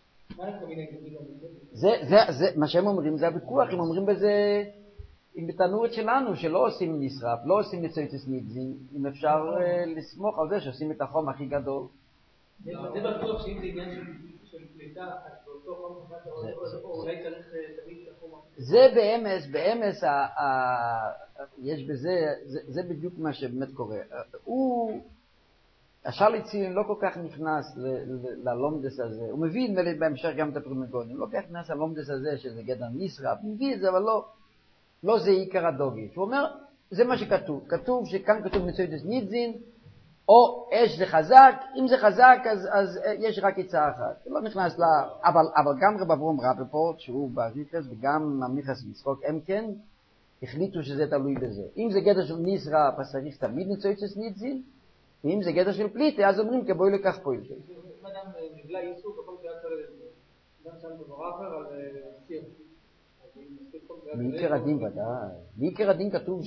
A: זה, זה, זה, מה שהם אומרים, זה הוויכוח, הם אומרים בזה, אם בתנורת שלנו, שלא עושים נשרף, לא עושים ניצוצות ניצים, אם אפשר לסמוך על זה שעושים את החום הכי גדול.
B: זה בטוח שאם זה עניין של פליטה, אז באותו חום אחד, אולי צריך תמיד את החום הכי גדול.
A: זה באמס, באמס, יש בזה, זה בדיוק מה שבאמת קורה. הוא, השרליצין לא כל כך נכנס ללומדס הזה, הוא מביא בהמשך גם את הפרימגונים, לא כל כך נכנס ללומדס הזה שזה גדר נשרף, הוא מביא את זה, אבל לא. לא זה עיקר הדוגי. הוא אומר, זה מה שכתוב. כתוב שכאן כתוב ניצוצות ניצים, או אש זה חזק. אם זה חזק, אז, אז יש רק עצה אחת. זה לא נכנס ל... אבל, אבל גם רב אברהם רפפורט, שהוא באריכס, וגם המיכס מצחוק, הם כן החליטו שזה תלוי בזה. אם זה גדר של נשרף, אז צריך תמיד ניצוצות ניצים, ואם זה גדר של פליטה, אז אומרים כבואי לכך פועל.
B: אם אדם נבלה ייסוק, הכל גם שם דבר אחר על סיר.
A: מעיקר הדין ודאי. מעיקר הדין כתוב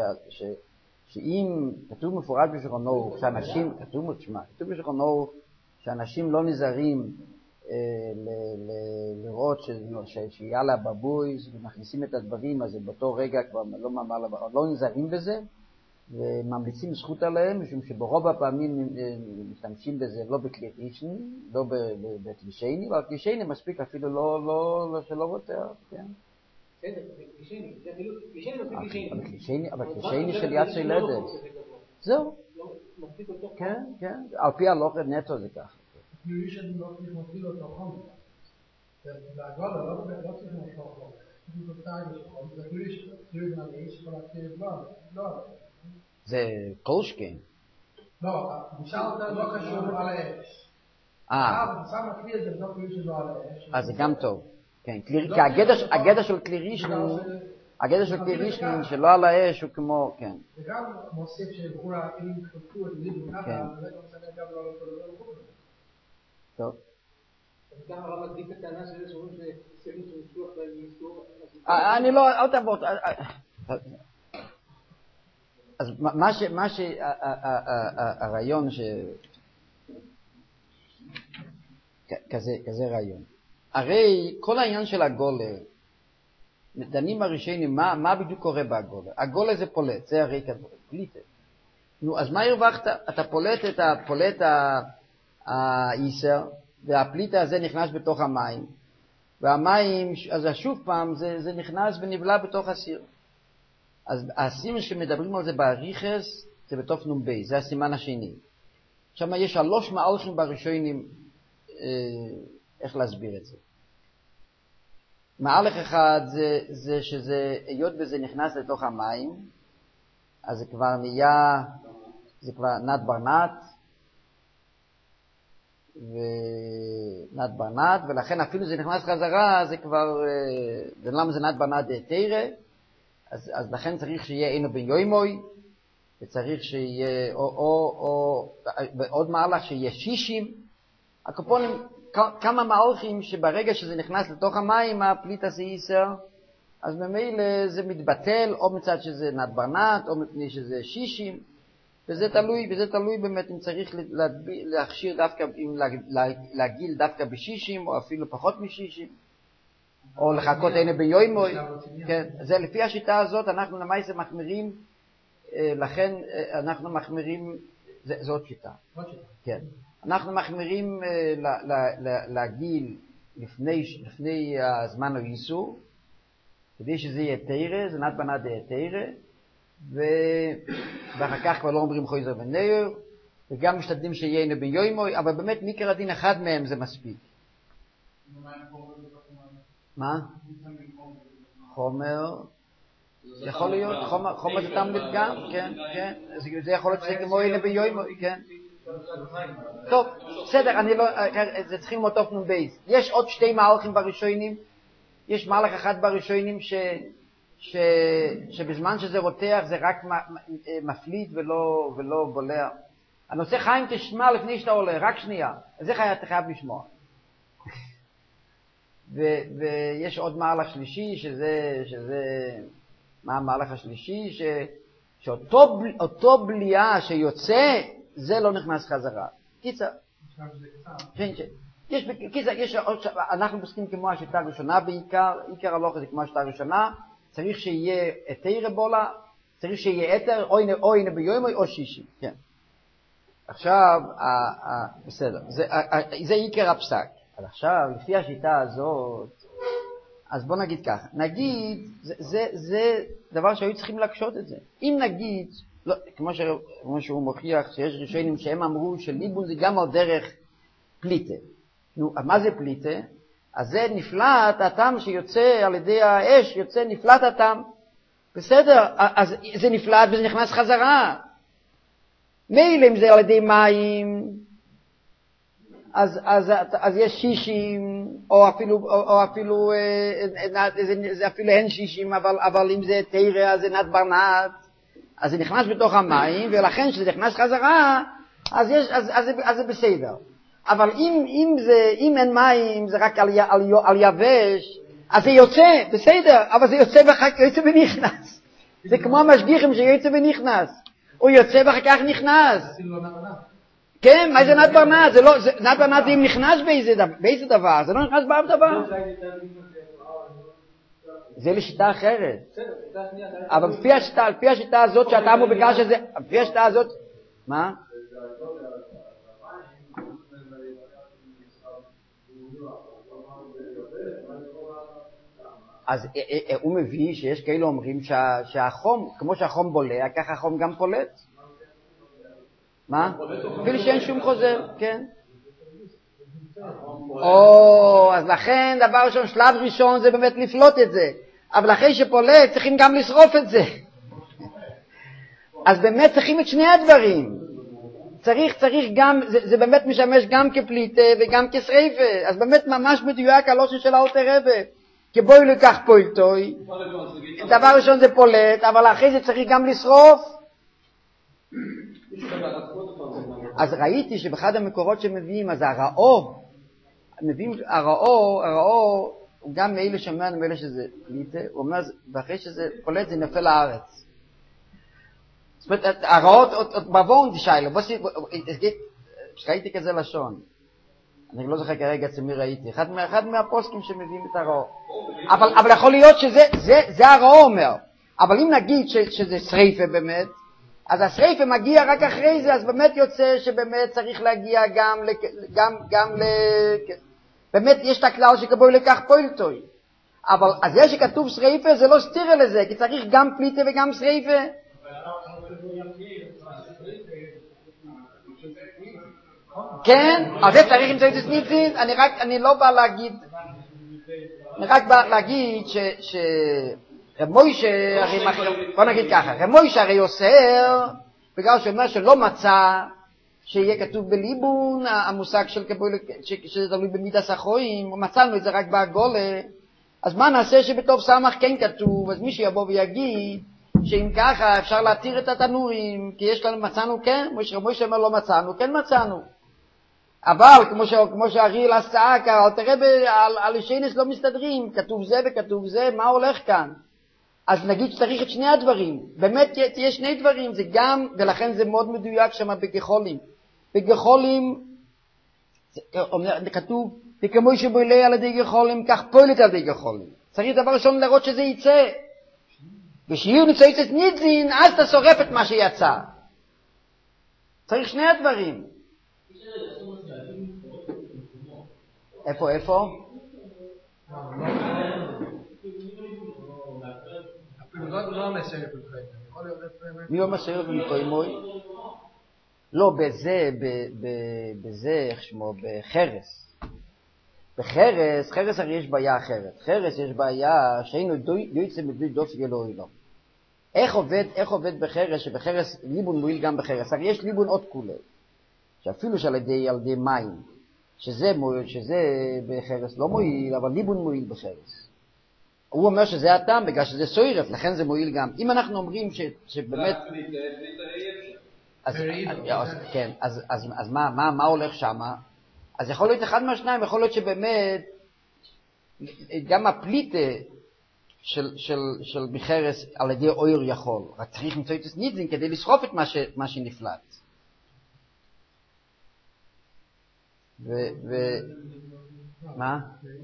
A: שאם כתוב מפורט בשולחן ערוך שאנשים, כתוב תשמע, כתוב בשולחן ערוך שאנשים לא נזהרים לראות שיהיה לה בבויז ומכניסים את הדברים, אז באותו רגע כבר לא נזהרים בזה וממליצים זכות עליהם, משום שברוב הפעמים משתמשים בזה לא בכלי ראשון, לא בכלי שני, אבל כלי שני מספיק אפילו לא שלא רוצה, כן? אבל קלישני של יד של עדת. זהו. כן, כן. על פי הלוכת נטו זה ככה.
B: קלישני לא צריך להפעיל אותו חום. והגולה לא צריך להפעיל אותו חום. זה
A: זה קולשקין.
B: לא, בשביל זה לא קשור על האש.
A: אה.
B: שם הכלי הזה לא קלישני לא על האש.
A: אז זה גם טוב. כן, כי הגדר של כלי ראשון, הגדר של כלי ראשון שלא על האש הוא כמו, כן.
B: זה גם מוסיף שבחורה, אם חלקו את לידו ככה, זה גם משנה גם לא אותו דבר לחור.
A: טוב.
B: אז גם הרב מדביק את הטענה של זה שאומרים שסיימים שמשלוח בהם איסור.
A: אני לא, אל תעבור. אז מה שהרעיון ש... כזה רעיון. הרי כל העניין של הגולה, דנים הראשונים, מה, מה בדיוק קורה בהגולה? הגולה זה פולט, זה הרי פליטה. נו, אז מה הרווחת? אתה פולט את הפולט האיסר, והפליטה הזה נכנס בתוך המים. והמים, אז שוב פעם, זה, זה נכנס ונבלע בתוך הסיר. אז הסימן שמדברים על זה באריכס, זה בתוף נום בי, זה הסימן השני. שם יש שלוש מהלכים בראשונים, איך להסביר את זה. מהלך אחד זה, זה שזה, היות וזה נכנס לתוך המים, אז זה כבר נהיה, זה כבר נת ברנת, ונת ברנת, ולכן אפילו זה נכנס חזרה, זה כבר, ולמה זה נת ברנת תירה, אז, אז לכן צריך שיהיה אינו בן יוימוי, וצריך שיהיה, או, או, או, עוד מהלך שיהיה שישים, הקופונים, כמה מהלכים שברגע שזה נכנס לתוך המים, הפליט הזה ייסר, אז ממילא זה מתבטל, או מצד שזה נת ברנת, או מפני שזה שישים, וזה תלוי, וזה תלוי באמת אם צריך להכשיר דווקא, אם להגיל דווקא בשישים, או אפילו פחות משישים, או לחכות הנה ביומוי. כן, זה לפי השיטה הזאת, אנחנו למעשה מחמירים, לכן אנחנו מחמירים, זאת שיטה. כן. אנחנו מחמירים להגיל לפני, לפני הזמן האיסור, כדי שזה יהיה תירה, זה נת בנה דה תירה, ואחר כך כבר לא אומרים חויזר ונאיר, וגם משתדלים שיהיה בן יוימוי, אבל באמת מקר הדין אחד מהם זה מספיק. מה? חומר, יכול להיות, חומר, חומר זה תם לפגם, כן, כן, זה יכול להיות שזה כמו הנה בן יוימוי, כן. טוב, בסדר, אני לא, זה צריכים מוטוף נום בייס. יש עוד שתי מהלכים בראשונים, יש מהלך אחד בראשונים ש, ש, שבזמן שזה רותח זה רק מפליט ולא, ולא בולע. אני עושה חיים תשמע לפני שאתה עולה, רק שנייה. זה חייב, אתה חייב לשמוע. ו, ויש עוד מהלך שלישי, שזה, שזה, מה המהלך השלישי? ש, שאותו אותו בליעה שיוצא, זה לא נכנס חזרה. קיצר. יש, קיצר, יש, אנחנו פוסקים כמו השיטה הראשונה בעיקר, עיקר הלוך זה כמו השיטה הראשונה, צריך שיהיה אתר בולה, צריך שיהיה אתר, או הנה ביומי או שישי, כן. עכשיו, בסדר, זה, זה עיקר הפסק. אז עכשיו, לפי השיטה הזאת, אז בוא נגיד ככה, נגיד, זה, זה, זה דבר שהיו צריכים להקשות את זה. אם נגיד, לא, כמו, ש, כמו שהוא מוכיח שיש ראשונים שהם אמרו שליבון זה גם על דרך פליטה. נו, מה זה פליטה? אז זה נפלט הטעם שיוצא על ידי האש, יוצא נפלט הטעם. בסדר, אז זה נפלט וזה נכנס חזרה. מילא אם זה על ידי מים, אז, אז, אז יש שישים, או אפילו, או, או אפילו, זה, זה אפילו אין שישים, אבל, אבל אם זה תירה, אז זה נת ברנת. אז זה נכנס בתוך המים, ולכן כשזה נכנס חזרה, אז, יש, אז, אז, אז, אז זה בסדר. אבל אם, אם, זה, אם אין מים, זה רק על, על, על יבש, אז זה יוצא, בסדר, אבל זה יוצא ואחר כך יוצא ונכנס. זה כמו המשגיחים שיוצא ונכנס. הוא יוצא ואחר כך נכנס. כן, מה זה נת ברנת? זה לא, זה, נת ברנת זה אם נכנס באיזה, באיזה דבר, זה לא נכנס באף דבר. זה לשיטה אחרת. אבל לפי השיטה, לפי השיטה הזאת שאתה אמרו בגלל שזה, לפי השיטה הזאת, מה? אז הוא מביא שיש כאלה אומרים שהחום, כמו שהחום בולע, ככה החום גם פולט. מה? אפילו שאין שום חוזר, כן? או, אז לכן דבר ראשון, שלב ראשון זה באמת לפלוט את זה. אבל אחרי שפולט צריכים גם לשרוף את זה. אז באמת צריכים את שני הדברים. צריך, צריך גם, זה, זה באמת משמש גם כפליטה וגם כשריפה. אז באמת ממש מדויק הלושן של האלטר רבי. כי בואי לקח פולטוי. דבר ראשון זה פולט, אבל אחרי זה צריך גם לשרוף. אז ראיתי שבאחד המקורות שמביאים, אז הראו, מביאים, הראו, הראו, הוא גם מאלה שומע מאלה שזה פליטה, הוא אומר, ואחרי שזה פולט זה נפל לארץ. זאת אומרת, הראו, בבון תשאלה, בוא סי, ראיתי כזה לשון. אני לא זוכר כרגע אצל ראיתי, אחד, אחד מהפוסקים שמביאים את הראו. אבל, אבל יכול להיות שזה, זה, זה הראו אומר. אבל אם נגיד ש, שזה שריפה באמת, אז השריפה מגיע רק אחרי זה, אז באמת יוצא שבאמת צריך להגיע גם, גם, גם ל... באמת יש את הכלל שכבוי לקח פולטוי. אבל אז יש שכתוב שריפה, זה לא סתירה לזה, כי צריך גם פליטה וגם שריפה. כן, אז זה צריך למצוא את הסניצין. אני רק, אני לא בא להגיד, אני רק בא להגיד ש... ש... רמוישה, בוא נגיד ככה, רמוישה הרי אוסר, בגלל שאומר שלא מצא שיהיה כתוב בליבון, המושג של קבול, שזה תלוי במידס החויים, מצאנו את זה רק בעגולה, אז מה נעשה שבטוב סמך כן כתוב, אז מי שיבוא ויגיד שאם ככה אפשר להתיר את התנורים, כי יש לנו, מצאנו כן, רמוישה אומר לא מצאנו, כן מצאנו. אבל כמו, ש... כמו שהריל עשה, אל תראה על, על שיינס לא מסתדרים, כתוב זה וכתוב זה, מה הולך כאן? אז נגיד שצריך את שני הדברים, באמת תהיה שני דברים, זה גם, ולכן זה מאוד מדויק שם בגחולים. בגחולים, זה כתוב, וכמו שבוילה על ידי גחולים, כך פועלת על ידי גחולים. צריך דבר ראשון לראות שזה יצא. ושיהיו ניצויצת ניצין, אז אתה שורף את מה שיצא. צריך שני הדברים. איפה, איפה? מי לא מסעיר במקוימוי? לא, בזה, בזה, איך שמו, בחרס. בחרס, חרס הרי יש בעיה אחרת. חרס יש בעיה שהיינו יוצא מדוי דופי אלוהי לו. איך עובד, איך עובד בחרס, שבחרס ליבון מועיל גם בחרס. הרי יש ליבון עוד כולי, שאפילו שעל ידי, על ידי מים, שזה מועיל, שזה בחרס לא מועיל, אבל ליבון מועיל בחרס. הוא אומר שזה הטעם בגלל שזה סוירף, לכן זה מועיל גם. אם אנחנו אומרים ש, שבאמת... אז, אז, כן, אז, אז, אז מה, מה, מה הולך שמה? אז יכול להיות אחד מהשניים, יכול להיות שבאמת גם הפליטה של, של, של בחרס על ידי אויר יכול. רק צריך למצוא את הסניצין כדי לסחוף את מה, ש, מה שנפלט. ו... ו... מה?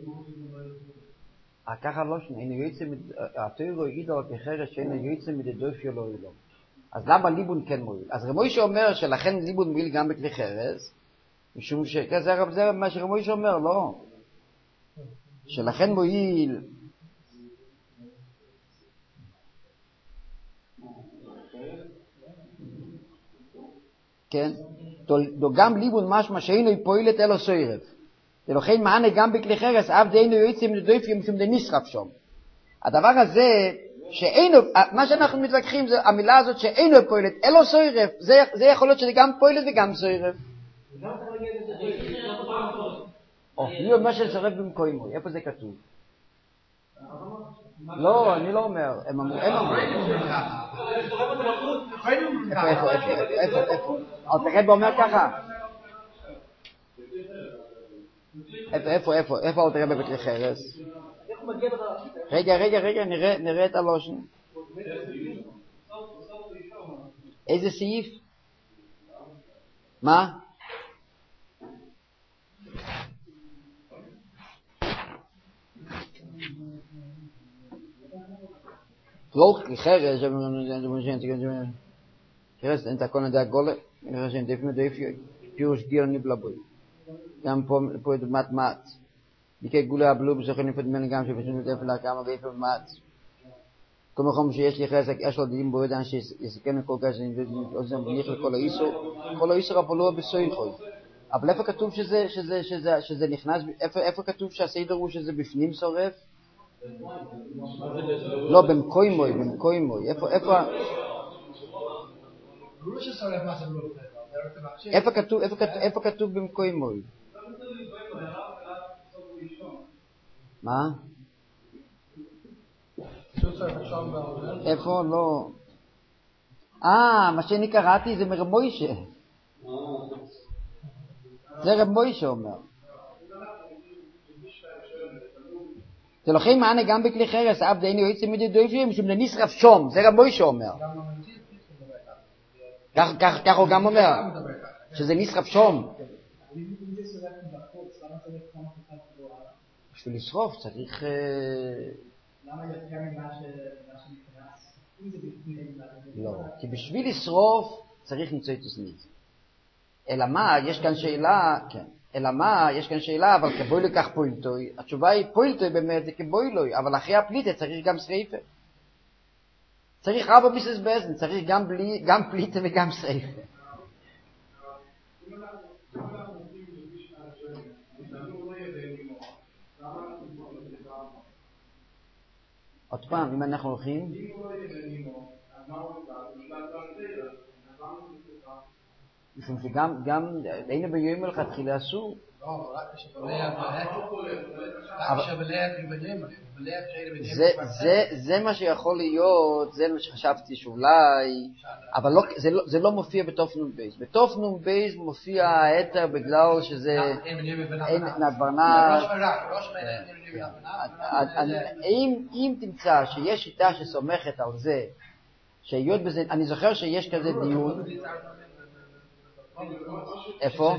A: ככה לא שני, התוירו יגידו על כחרס שאין יועצה מדדוף שלו אילו. אז למה ליבון כן מועיל? אז רמוישה אומר שלכן ליבון מועיל גם בכלי חרס, משום שזה מה שרמוישה אומר, לא. שלכן מועיל... כן? דו גם ליבון משמע שאינו פועלת אלו סוירף. ולכן מענה גם בכלי חרס, אף דיינו יועצים לדויפים משום דניסחף שום. הדבר הזה, שאינו, מה שאנחנו מתווכחים זה המילה הזאת שאינו פועלת, אלו סוירף, זה, זה יכול להיות שזה גם פועלת וגם סוירף. או, מי אומר שסורף במקוימו, איפה זה כתוב? לא, אני לא אומר, הם אמרו, הם אמרו. איפה, איפה, איפה, איפה, אל תרד ואומר ככה. איפה, איפה, איפה, איפה אל תראה בבית חרס? רגע, רגע, רגע, נראה, נראה את הלושן. איזה סעיף? מה? לא, חרס, חרס, אין תקון לדע גולה, חרס אין דפי מדפי, פירוש גיר נבלבוי. גם פה, פה את מת מת. דיקי גולה הבלו בסוכן נפת ממנו גם שבשנו דפי להקמה ואיפה מת. כל מקום שיש לי חרס, יש לו דידים בו ידען שיסכן כל כך, ונניח לכל האיסור, כל האיסור הפולוע בסויכוי. אבל איפה כתוב שזה, שזה, שזה, שזה נכנס, איפה, איפה כתוב שהסדר הוא שזה בפנים שורף? לא, במקוימוי, במקוימוי. איפה, איפה... איפה כתוב, איפה כתוב, איפה כתוב במקוימוי? מה? איפה? לא. אה, מה שאני קראתי זה מרב מוישה. זה רב מוישה אומר. זה לכן מענה גם בכלי חרס, אף דיינו יועצים מדדויפים, משום לנשרף שום, זה רב מוישה אומר. כך הוא גם אומר, שזה נשרף שום. בשביל לשרוף צריך...
B: למה יותר ממה שנכנס? אם זה בפנים...
A: לא, כי בשביל לשרוף צריך למצוא את הסניץ. אלא מה, יש כאן שאלה... כן. אלא מה, יש כאן שאלה, אבל כבוילוי כך פוילטוי, התשובה היא פוילטוי באמת זה כבוילוי, אבל אחרי הפליטה צריך גם שריפה. צריך ארבע מיסס באזן, צריך גם, בלי, גם פליטה וגם שריפה. עוד פעם, אם אנחנו הולכים... משום שגם, גם, אין ביום מלכתחילה אסור.
C: לא, רק כשבלב, רק כשבלב,
A: זה מה שיכול להיות, זה מה שחשבתי שאולי, אבל זה לא מופיע בתוף נון בייס. בתוף נון בייס מופיע היתר בגלל שזה אין נדברנט. אם תמצא שיש שיטה שסומכת על זה, שהיות בזה, אני זוכר שיש כזה דיון, איפה?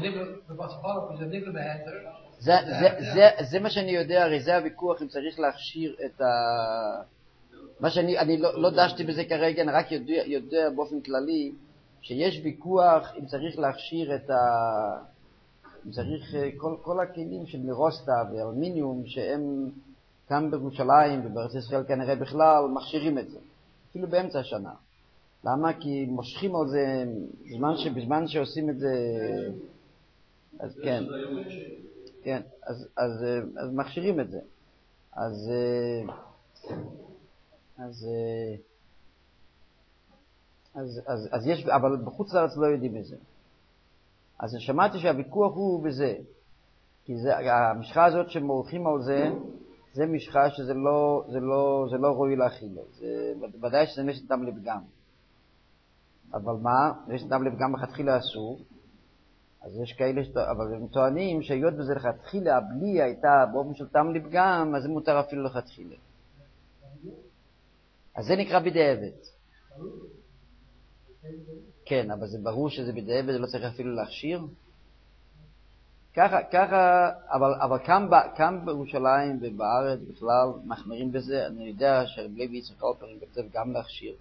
A: זה מה שאני יודע, הרי זה הוויכוח אם צריך להכשיר את ה... מה שאני, אני לא דשתי בזה כרגע, אני רק יודע באופן כללי שיש ויכוח אם צריך להכשיר את ה... אם צריך כל הכלים של מירוסטה ואלמיניום שהם כאן בירושלים ובארץ ישראל כנראה בכלל מכשירים את זה, אפילו באמצע השנה. למה? כי מושכים על זה בזמן, ש... בזמן שעושים את זה, אז כן, כן, אז, אז, אז מכשירים את זה. אז, אז, אז, אז, אז יש, אבל בחוץ לארץ לא יודעים את זה. אז שמעתי שהוויכוח הוא בזה, כי זה, המשחה הזאת שמורחים על זה, זה משחה שזה לא, זה לא, זה לא ראוי להכיל. זה ודאי שזה משת דם לפגם. אבל מה? יש דם לפגם לכתחילה אסור. אז יש כאלה, שת... אבל הם טוענים שהיות בזה לכתחילה, הבלי הייתה באופן של דם לפגם, אז זה מותר אפילו לכתחילה. אז זה נקרא בדיעבד. כן, אבל זה ברור שזה בדיעבד, זה לא צריך אפילו להכשיר. ככה, ככה, אבל, אבל כאן, כאן בירושלים ובארץ בכלל מחמירים בזה. אני יודע שהרב לוי יצחק אלפרין כותב גם להכשיר.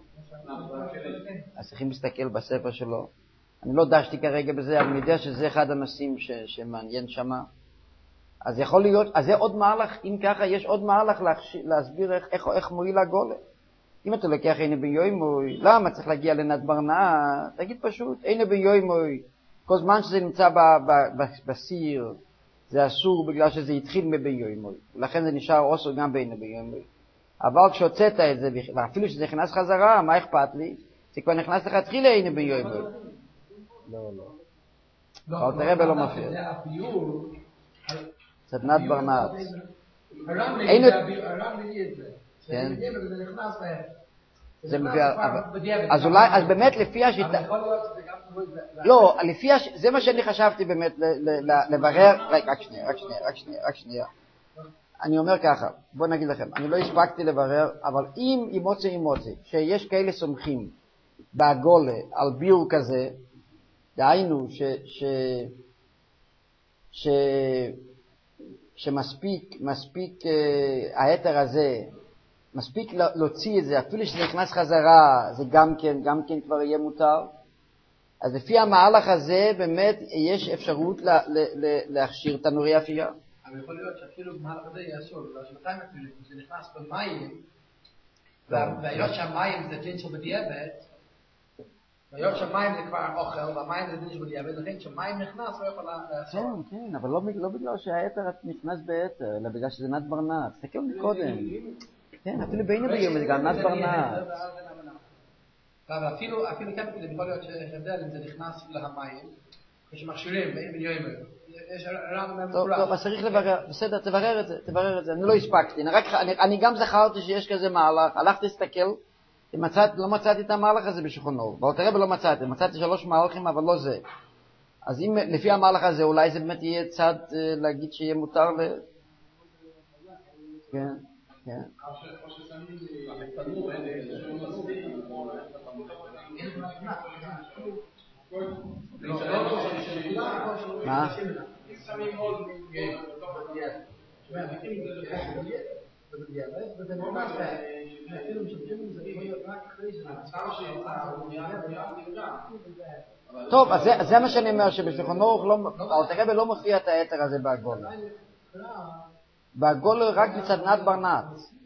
A: אז צריכים להסתכל בספר שלו. אני לא דשתי כרגע בזה, אבל אני יודע שזה אחד הנושאים ש, שמעניין שמה. אז יכול להיות, אז זה עוד מהלך, אם ככה יש עוד מהלך להכשיר, להסביר איך, איך, איך מועיל הגולה. אם אתה לוקח הנה ביומוי, למה צריך להגיע לנדברנה? תגיד פשוט, הנה ביומוי, כל זמן שזה נמצא ב, ב, ב, בסיר, זה אסור בגלל שזה התחיל מביומוי, ולכן זה נשאר אוסר גם בהנה ביומוי. אבל כשהוצאת את זה, ואפילו שזה נכנס חזרה, מה אכפת לי? זה כבר נכנס לך תחילה הנה ביומוי. לא, לא. אבל תראה בלא מפיר.
C: זה הביור.
A: סדנת ברנעת.
C: הרם לי את זה.
A: כן.
C: זה נכנס בהם.
A: זה מביא... אז אולי, אז באמת לפי השיטה...
C: אבל יכול להיות שזה גם...
A: לא, לפי הש... זה מה שאני חשבתי באמת לברר... רק שנייה, רק שנייה, רק שנייה, רק שנייה. אני אומר ככה, בואו נגיד לכם, אני לא הספקתי לברר, אבל אם אימוצי אימוצי, שיש כאלה סומכים בעגולה על ביור כזה, דהיינו ש... ש... ש... שמספיק, מספיק אה, היתר הזה, מספיק להוציא את זה, אפילו שזה נכנס חזרה, זה גם כן, גם כן כבר יהיה מותר. אז לפי המהלך הזה, באמת יש אפשרות לה, לה, לה, להכשיר תנורי אפייה.
C: אבל יכול להיות שאפילו במהלך הזה יהיה אסור, בגלל שמתיים אפילו, זה נכנס במים, והיות שהמים זה דין של בדיעבד, והיות שהמים זה כבר אוכל, והמים זה דין של בדיעבד, לכן כשמים נכנס לא יכול לעשות.
A: כן, כן, אבל לא, לא בגלל שהיתר נכנס ביתר, אלא בגלל שזה נת ברנעת. תסתכל מקודם. כן, אפילו בינו ביום, זה גם נת ברנעת.
C: אבל אפילו, אפילו כן, יכול להיות שהבדל אם זה נכנס להמים, כשמכשירים, ואין ביום, יש רב מהם
A: טוב, טוב, אז צריך לברר, בסדר, תברר את זה, תברר את זה, אני לא הספקתי, אני, רק, אני, אני גם זכרתי שיש כזה מהלך, הלכתי להסתכל, מצאת, לא מצאתי את המהלך הזה בשולחנו, באותרבה לא מצאתי, מצאתי שלוש מהלכים, אבל לא זה. אז אם לפי המהלך הזה, אולי זה באמת יהיה צד להגיד שיהיה מותר ל... כן, כן. מה?
C: וזה ממש אפילו משתמשים עם זה יכול להיות רק אחרי שזה נמצא שלך, הוא נראה נראה נראה
A: טוב, אז זה, זה מה שאני אומר, שבשולחן אורך לא, אלתר רבי לא מופיע את היתר הזה בהגולה. בהגולה רק מצד נת בר נת.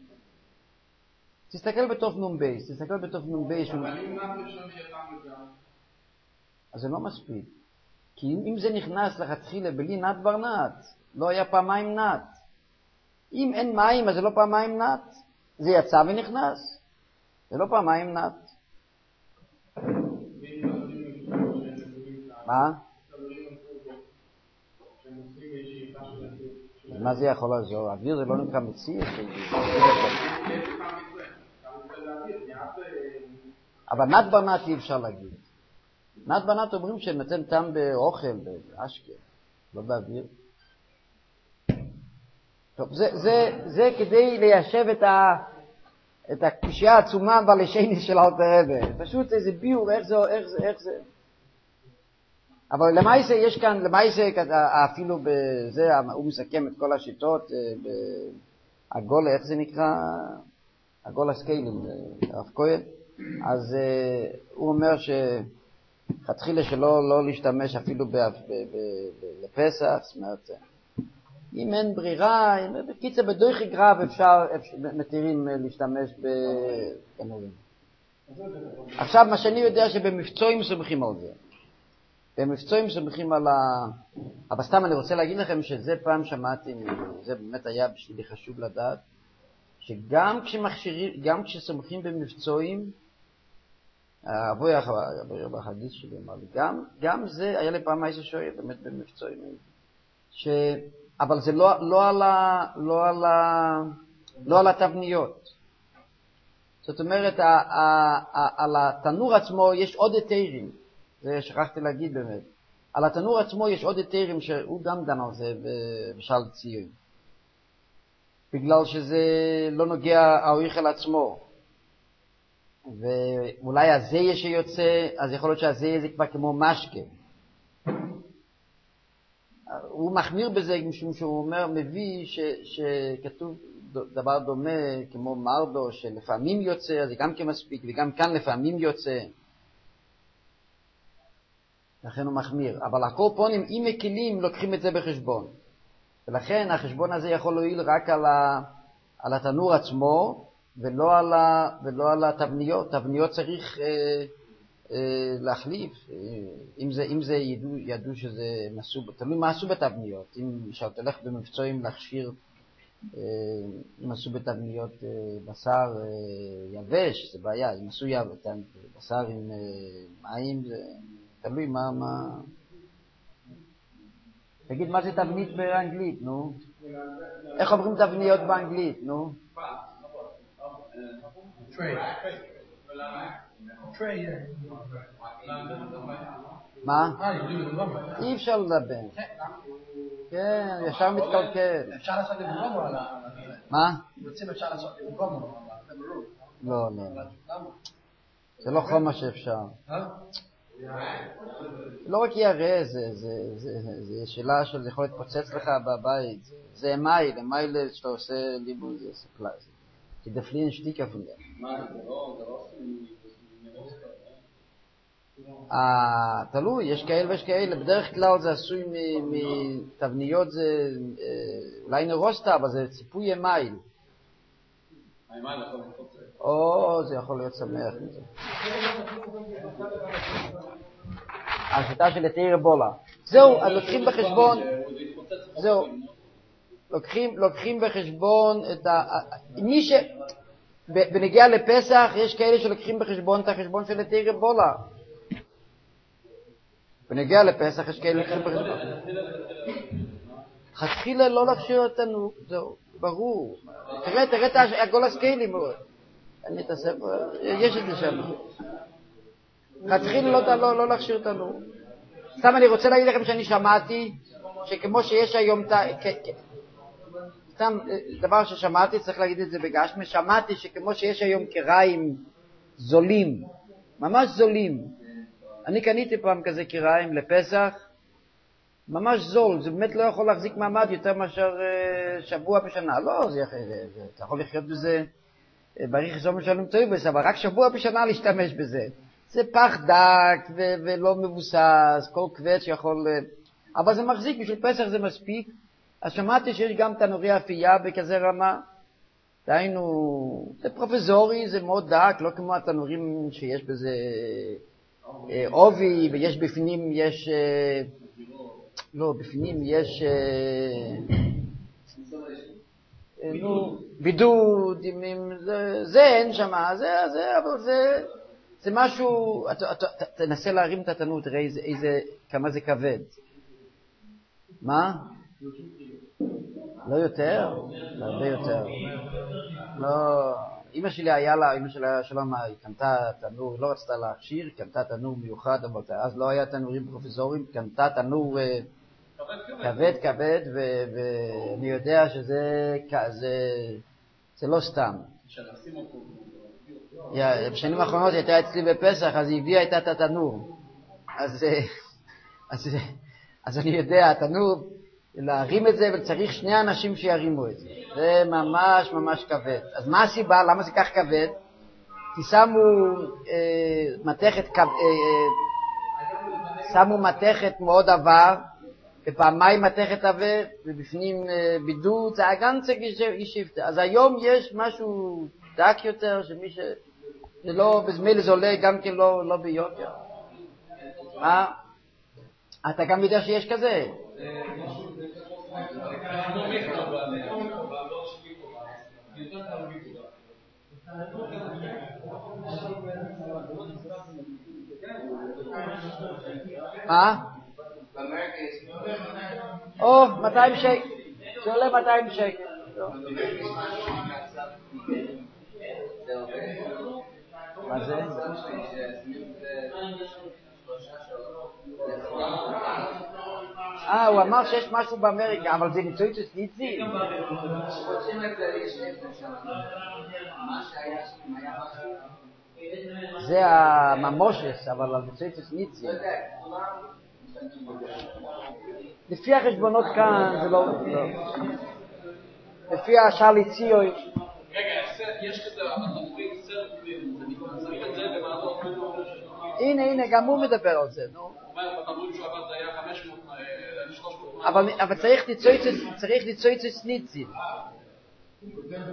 A: תסתכל בתוף נון בייס, תסתכל בתוף נון בייס.
B: אבל אם נת ראשון יהיה טעם וגם.
A: אז זה לא מספיק. כי אם, אם זה נכנס לכתחילה בלי נת בר נת, לא היה פעמיים נת. אם אין מים, אז זה לא פעמיים נת. זה יצא ונכנס. זה לא פעמיים נת. מה? מה זה יכול לעזור? האוויר זה לא נקרא מציא? אבל נת בנת אי אפשר להגיד. נת בנת אומרים שנותן טעם באוכל, באשקה, לא באוויר. טוב, זה, זה, זה כדי ליישב את ה... את הקושייה העצומה בלשני של אלתר רבי. פשוט איזה ביור, איך זה, איך זה, איך זה. אבל למעשה יש כאן, למעשה אפילו בזה, הוא מסכם את כל השיטות, הגול, איך זה נקרא? הגול הסקיילים, הרב כהן. אז הוא אומר שחתחילה שלא לא להשתמש אפילו לפסח, זאת אומרת, אם אין ברירה, בקיצה בדויכי גרב אפשר, מתירים להשתמש בכנורים. עכשיו, מה שאני יודע שבמבצועים סומכים על זה. במבצועים סומכים על ה... אבל סתם אני רוצה להגיד לכם שזה פעם שמעתי, זה באמת היה בשבילי חשוב לדעת, שגם כשמכשירים, גם כשסומכים במבצועים, אבוי בחגיס שלי אמר לי, גם, גם זה, היה לי פעם איזה שואל, באמת במבצועים, ש... אבל זה לא, לא על ה... לא על ה... לא על התבניות. זאת אומרת, ה... ה... ה... על התנור עצמו יש עוד היתרים. זה שכחתי להגיד באמת. על התנור עצמו יש עוד היתרים שהוא גם דן על זה בשל ציון. בגלל שזה לא נוגע האויכל עצמו. ואולי הזיה שיוצא, אז יכול להיות שהזיה זה כבר כמו משקה. הוא מחמיר בזה משום שהוא אומר, מביא ש, שכתוב דבר דומה כמו מרדו שלפעמים יוצא, אז זה גם כמספיק, וגם כאן לפעמים יוצא. לכן הוא מחמיר. אבל הקורפונים, אם מקלים, לוקחים את זה בחשבון. ולכן החשבון הזה יכול להועיל רק על, ה, על התנור עצמו, ולא על, ה, ולא על התבניות. תבניות צריך אה, אה, להחליף. אם זה, אם זה ידעו, ידעו שזה מסו, תלוי מה עשו בתבניות. אם שאתה הולך במבצועים להכשיר, אה, אם עשו בתבניות אה, בשר אה, יבש, זה בעיה. אם עשו יבש, בשר עם אה, מים, זה... תלוי מה, מה... תגיד, מה זה תבנית באנגלית, נו? איך אומרים תבניות באנגלית, נו? מה? אי אפשר לדבר. כן, ישר מתקלקל.
C: אפשר לעשות לבגום או עליו?
A: מה?
C: רוצים אפשר לעשות לבגום או
A: לא, לא. זה לא חומר שאפשר. לא רק יראה, זה, זה, זה, זה שאלה של יכול להתפוצץ לך בבית. זה מייל, מייל שאתה עושה ליבון, זה ספלאי. כי דפלין שתיקה פונדה.
B: מה, זה לא, זה לא
A: אה, תלוי, יש כאלה ויש כאלה. בדרך כלל זה עשוי מתבניות, זה אולי נרוסטה, אבל זה ציפוי מייל.
B: המייל יכול להתפוצץ.
A: או, זה יכול להיות שמח מזה. השיטה של היתר בולה. זהו, אז לוקחים בחשבון, זהו, לוקחים, לוקחים בחשבון את ה... מי ש... בנגיע לפסח יש כאלה שלוקחים בחשבון את החשבון של היתר בולה. בנגיע לפסח יש כאלה שלוקחים בחשבון. חתחילה לא להכשיר אותנו, זהו, ברור. תראה, תראה את הגול הסקיילים. אני את הספר, יש את זה שם. חתחילה לא, לא, לא להכשיר אותנו. סתם אני רוצה להגיד לכם שאני שמעתי שכמו שיש היום, סתם דבר ששמעתי, צריך להגיד את זה בגשמי, שמעתי שכמו שיש היום קיריים זולים, ממש זולים. אני קניתי פעם כזה קיריים לפסח, ממש זול, זה באמת לא יכול להחזיק מעמד יותר מאשר שבוע בשנה. לא, זה, זה, זה, אתה יכול לחיות בזה, בריך זו משלם טויבס, אבל רק שבוע בשנה להשתמש בזה. זה פח דק ו- ולא מבוסס, כל כבד שיכול... אבל זה מחזיק, בשביל פסח זה מספיק. אז שמעתי שיש גם תנורי אפייה בכזה רמה. דהיינו, זה פרופזורי, זה מאוד דק, לא כמו התנורים שיש בזה אה, עובי, ויש בפנים, יש... אה, לא, בפנים יש... אה, אה, נו, בידוד, זה, זה אין שם, זה, זה, אבל זה... זה משהו, אתה, אתה, אתה, תנסה להרים את התנור, תראה איזה, איזה, כמה זה כבד. מה? לא יותר? לא, הרבה יותר. לא, אמא שלי היה לה, אמא שלי היה שלום, היא קנתה תנור, לא רצתה להכשיר, קנתה תנור מיוחד, אבל אז לא היה תנורים פרופסורים, קנתה תנור כבד כבד, ואני יודע שזה, זה, זה לא סתם. בשנים האחרונות הייתה אצלי בפסח, אז היא הביאה איתה את התנור. אז, אז, אז אני יודע, התנור, להרים את זה, וצריך שני אנשים שירימו את זה. זה ממש ממש כבד. אז מה הסיבה? למה זה כך כבד? כי שמו אה, מתכת, אה, שמו מתכת מאוד עבה, ופעמיים מתכת עבה, ובפנים אה, בידוד, זה הגנצה גישיפטה. אז היום יש משהו דק יותר, שמי ש... זה לא, בזמל זה עולה גם כן לא, לא ביוקר. מה? אתה גם יודע שיש כזה? מה? או, מאתיים שקל. זה עולה מאתיים שקל. מה זה? אה, הוא אמר שיש משהו באמריקה, אבל זה ניצויצוס ניצי. זה הממושס, אבל הניצויצוס ניצי. לפי החשבונות כאן, זה לא... לפי השאלי ציוי.
B: רגע, יש כזה, אבל נקורים סרט, צריך את זה במעלות.
A: הנה, הנה, גם הוא מדבר על זה, נו.
B: בתמרים שהוא עבד היה חמש מאות, שלוש מאות.
A: אבל צריך ניצויצוס ניצי.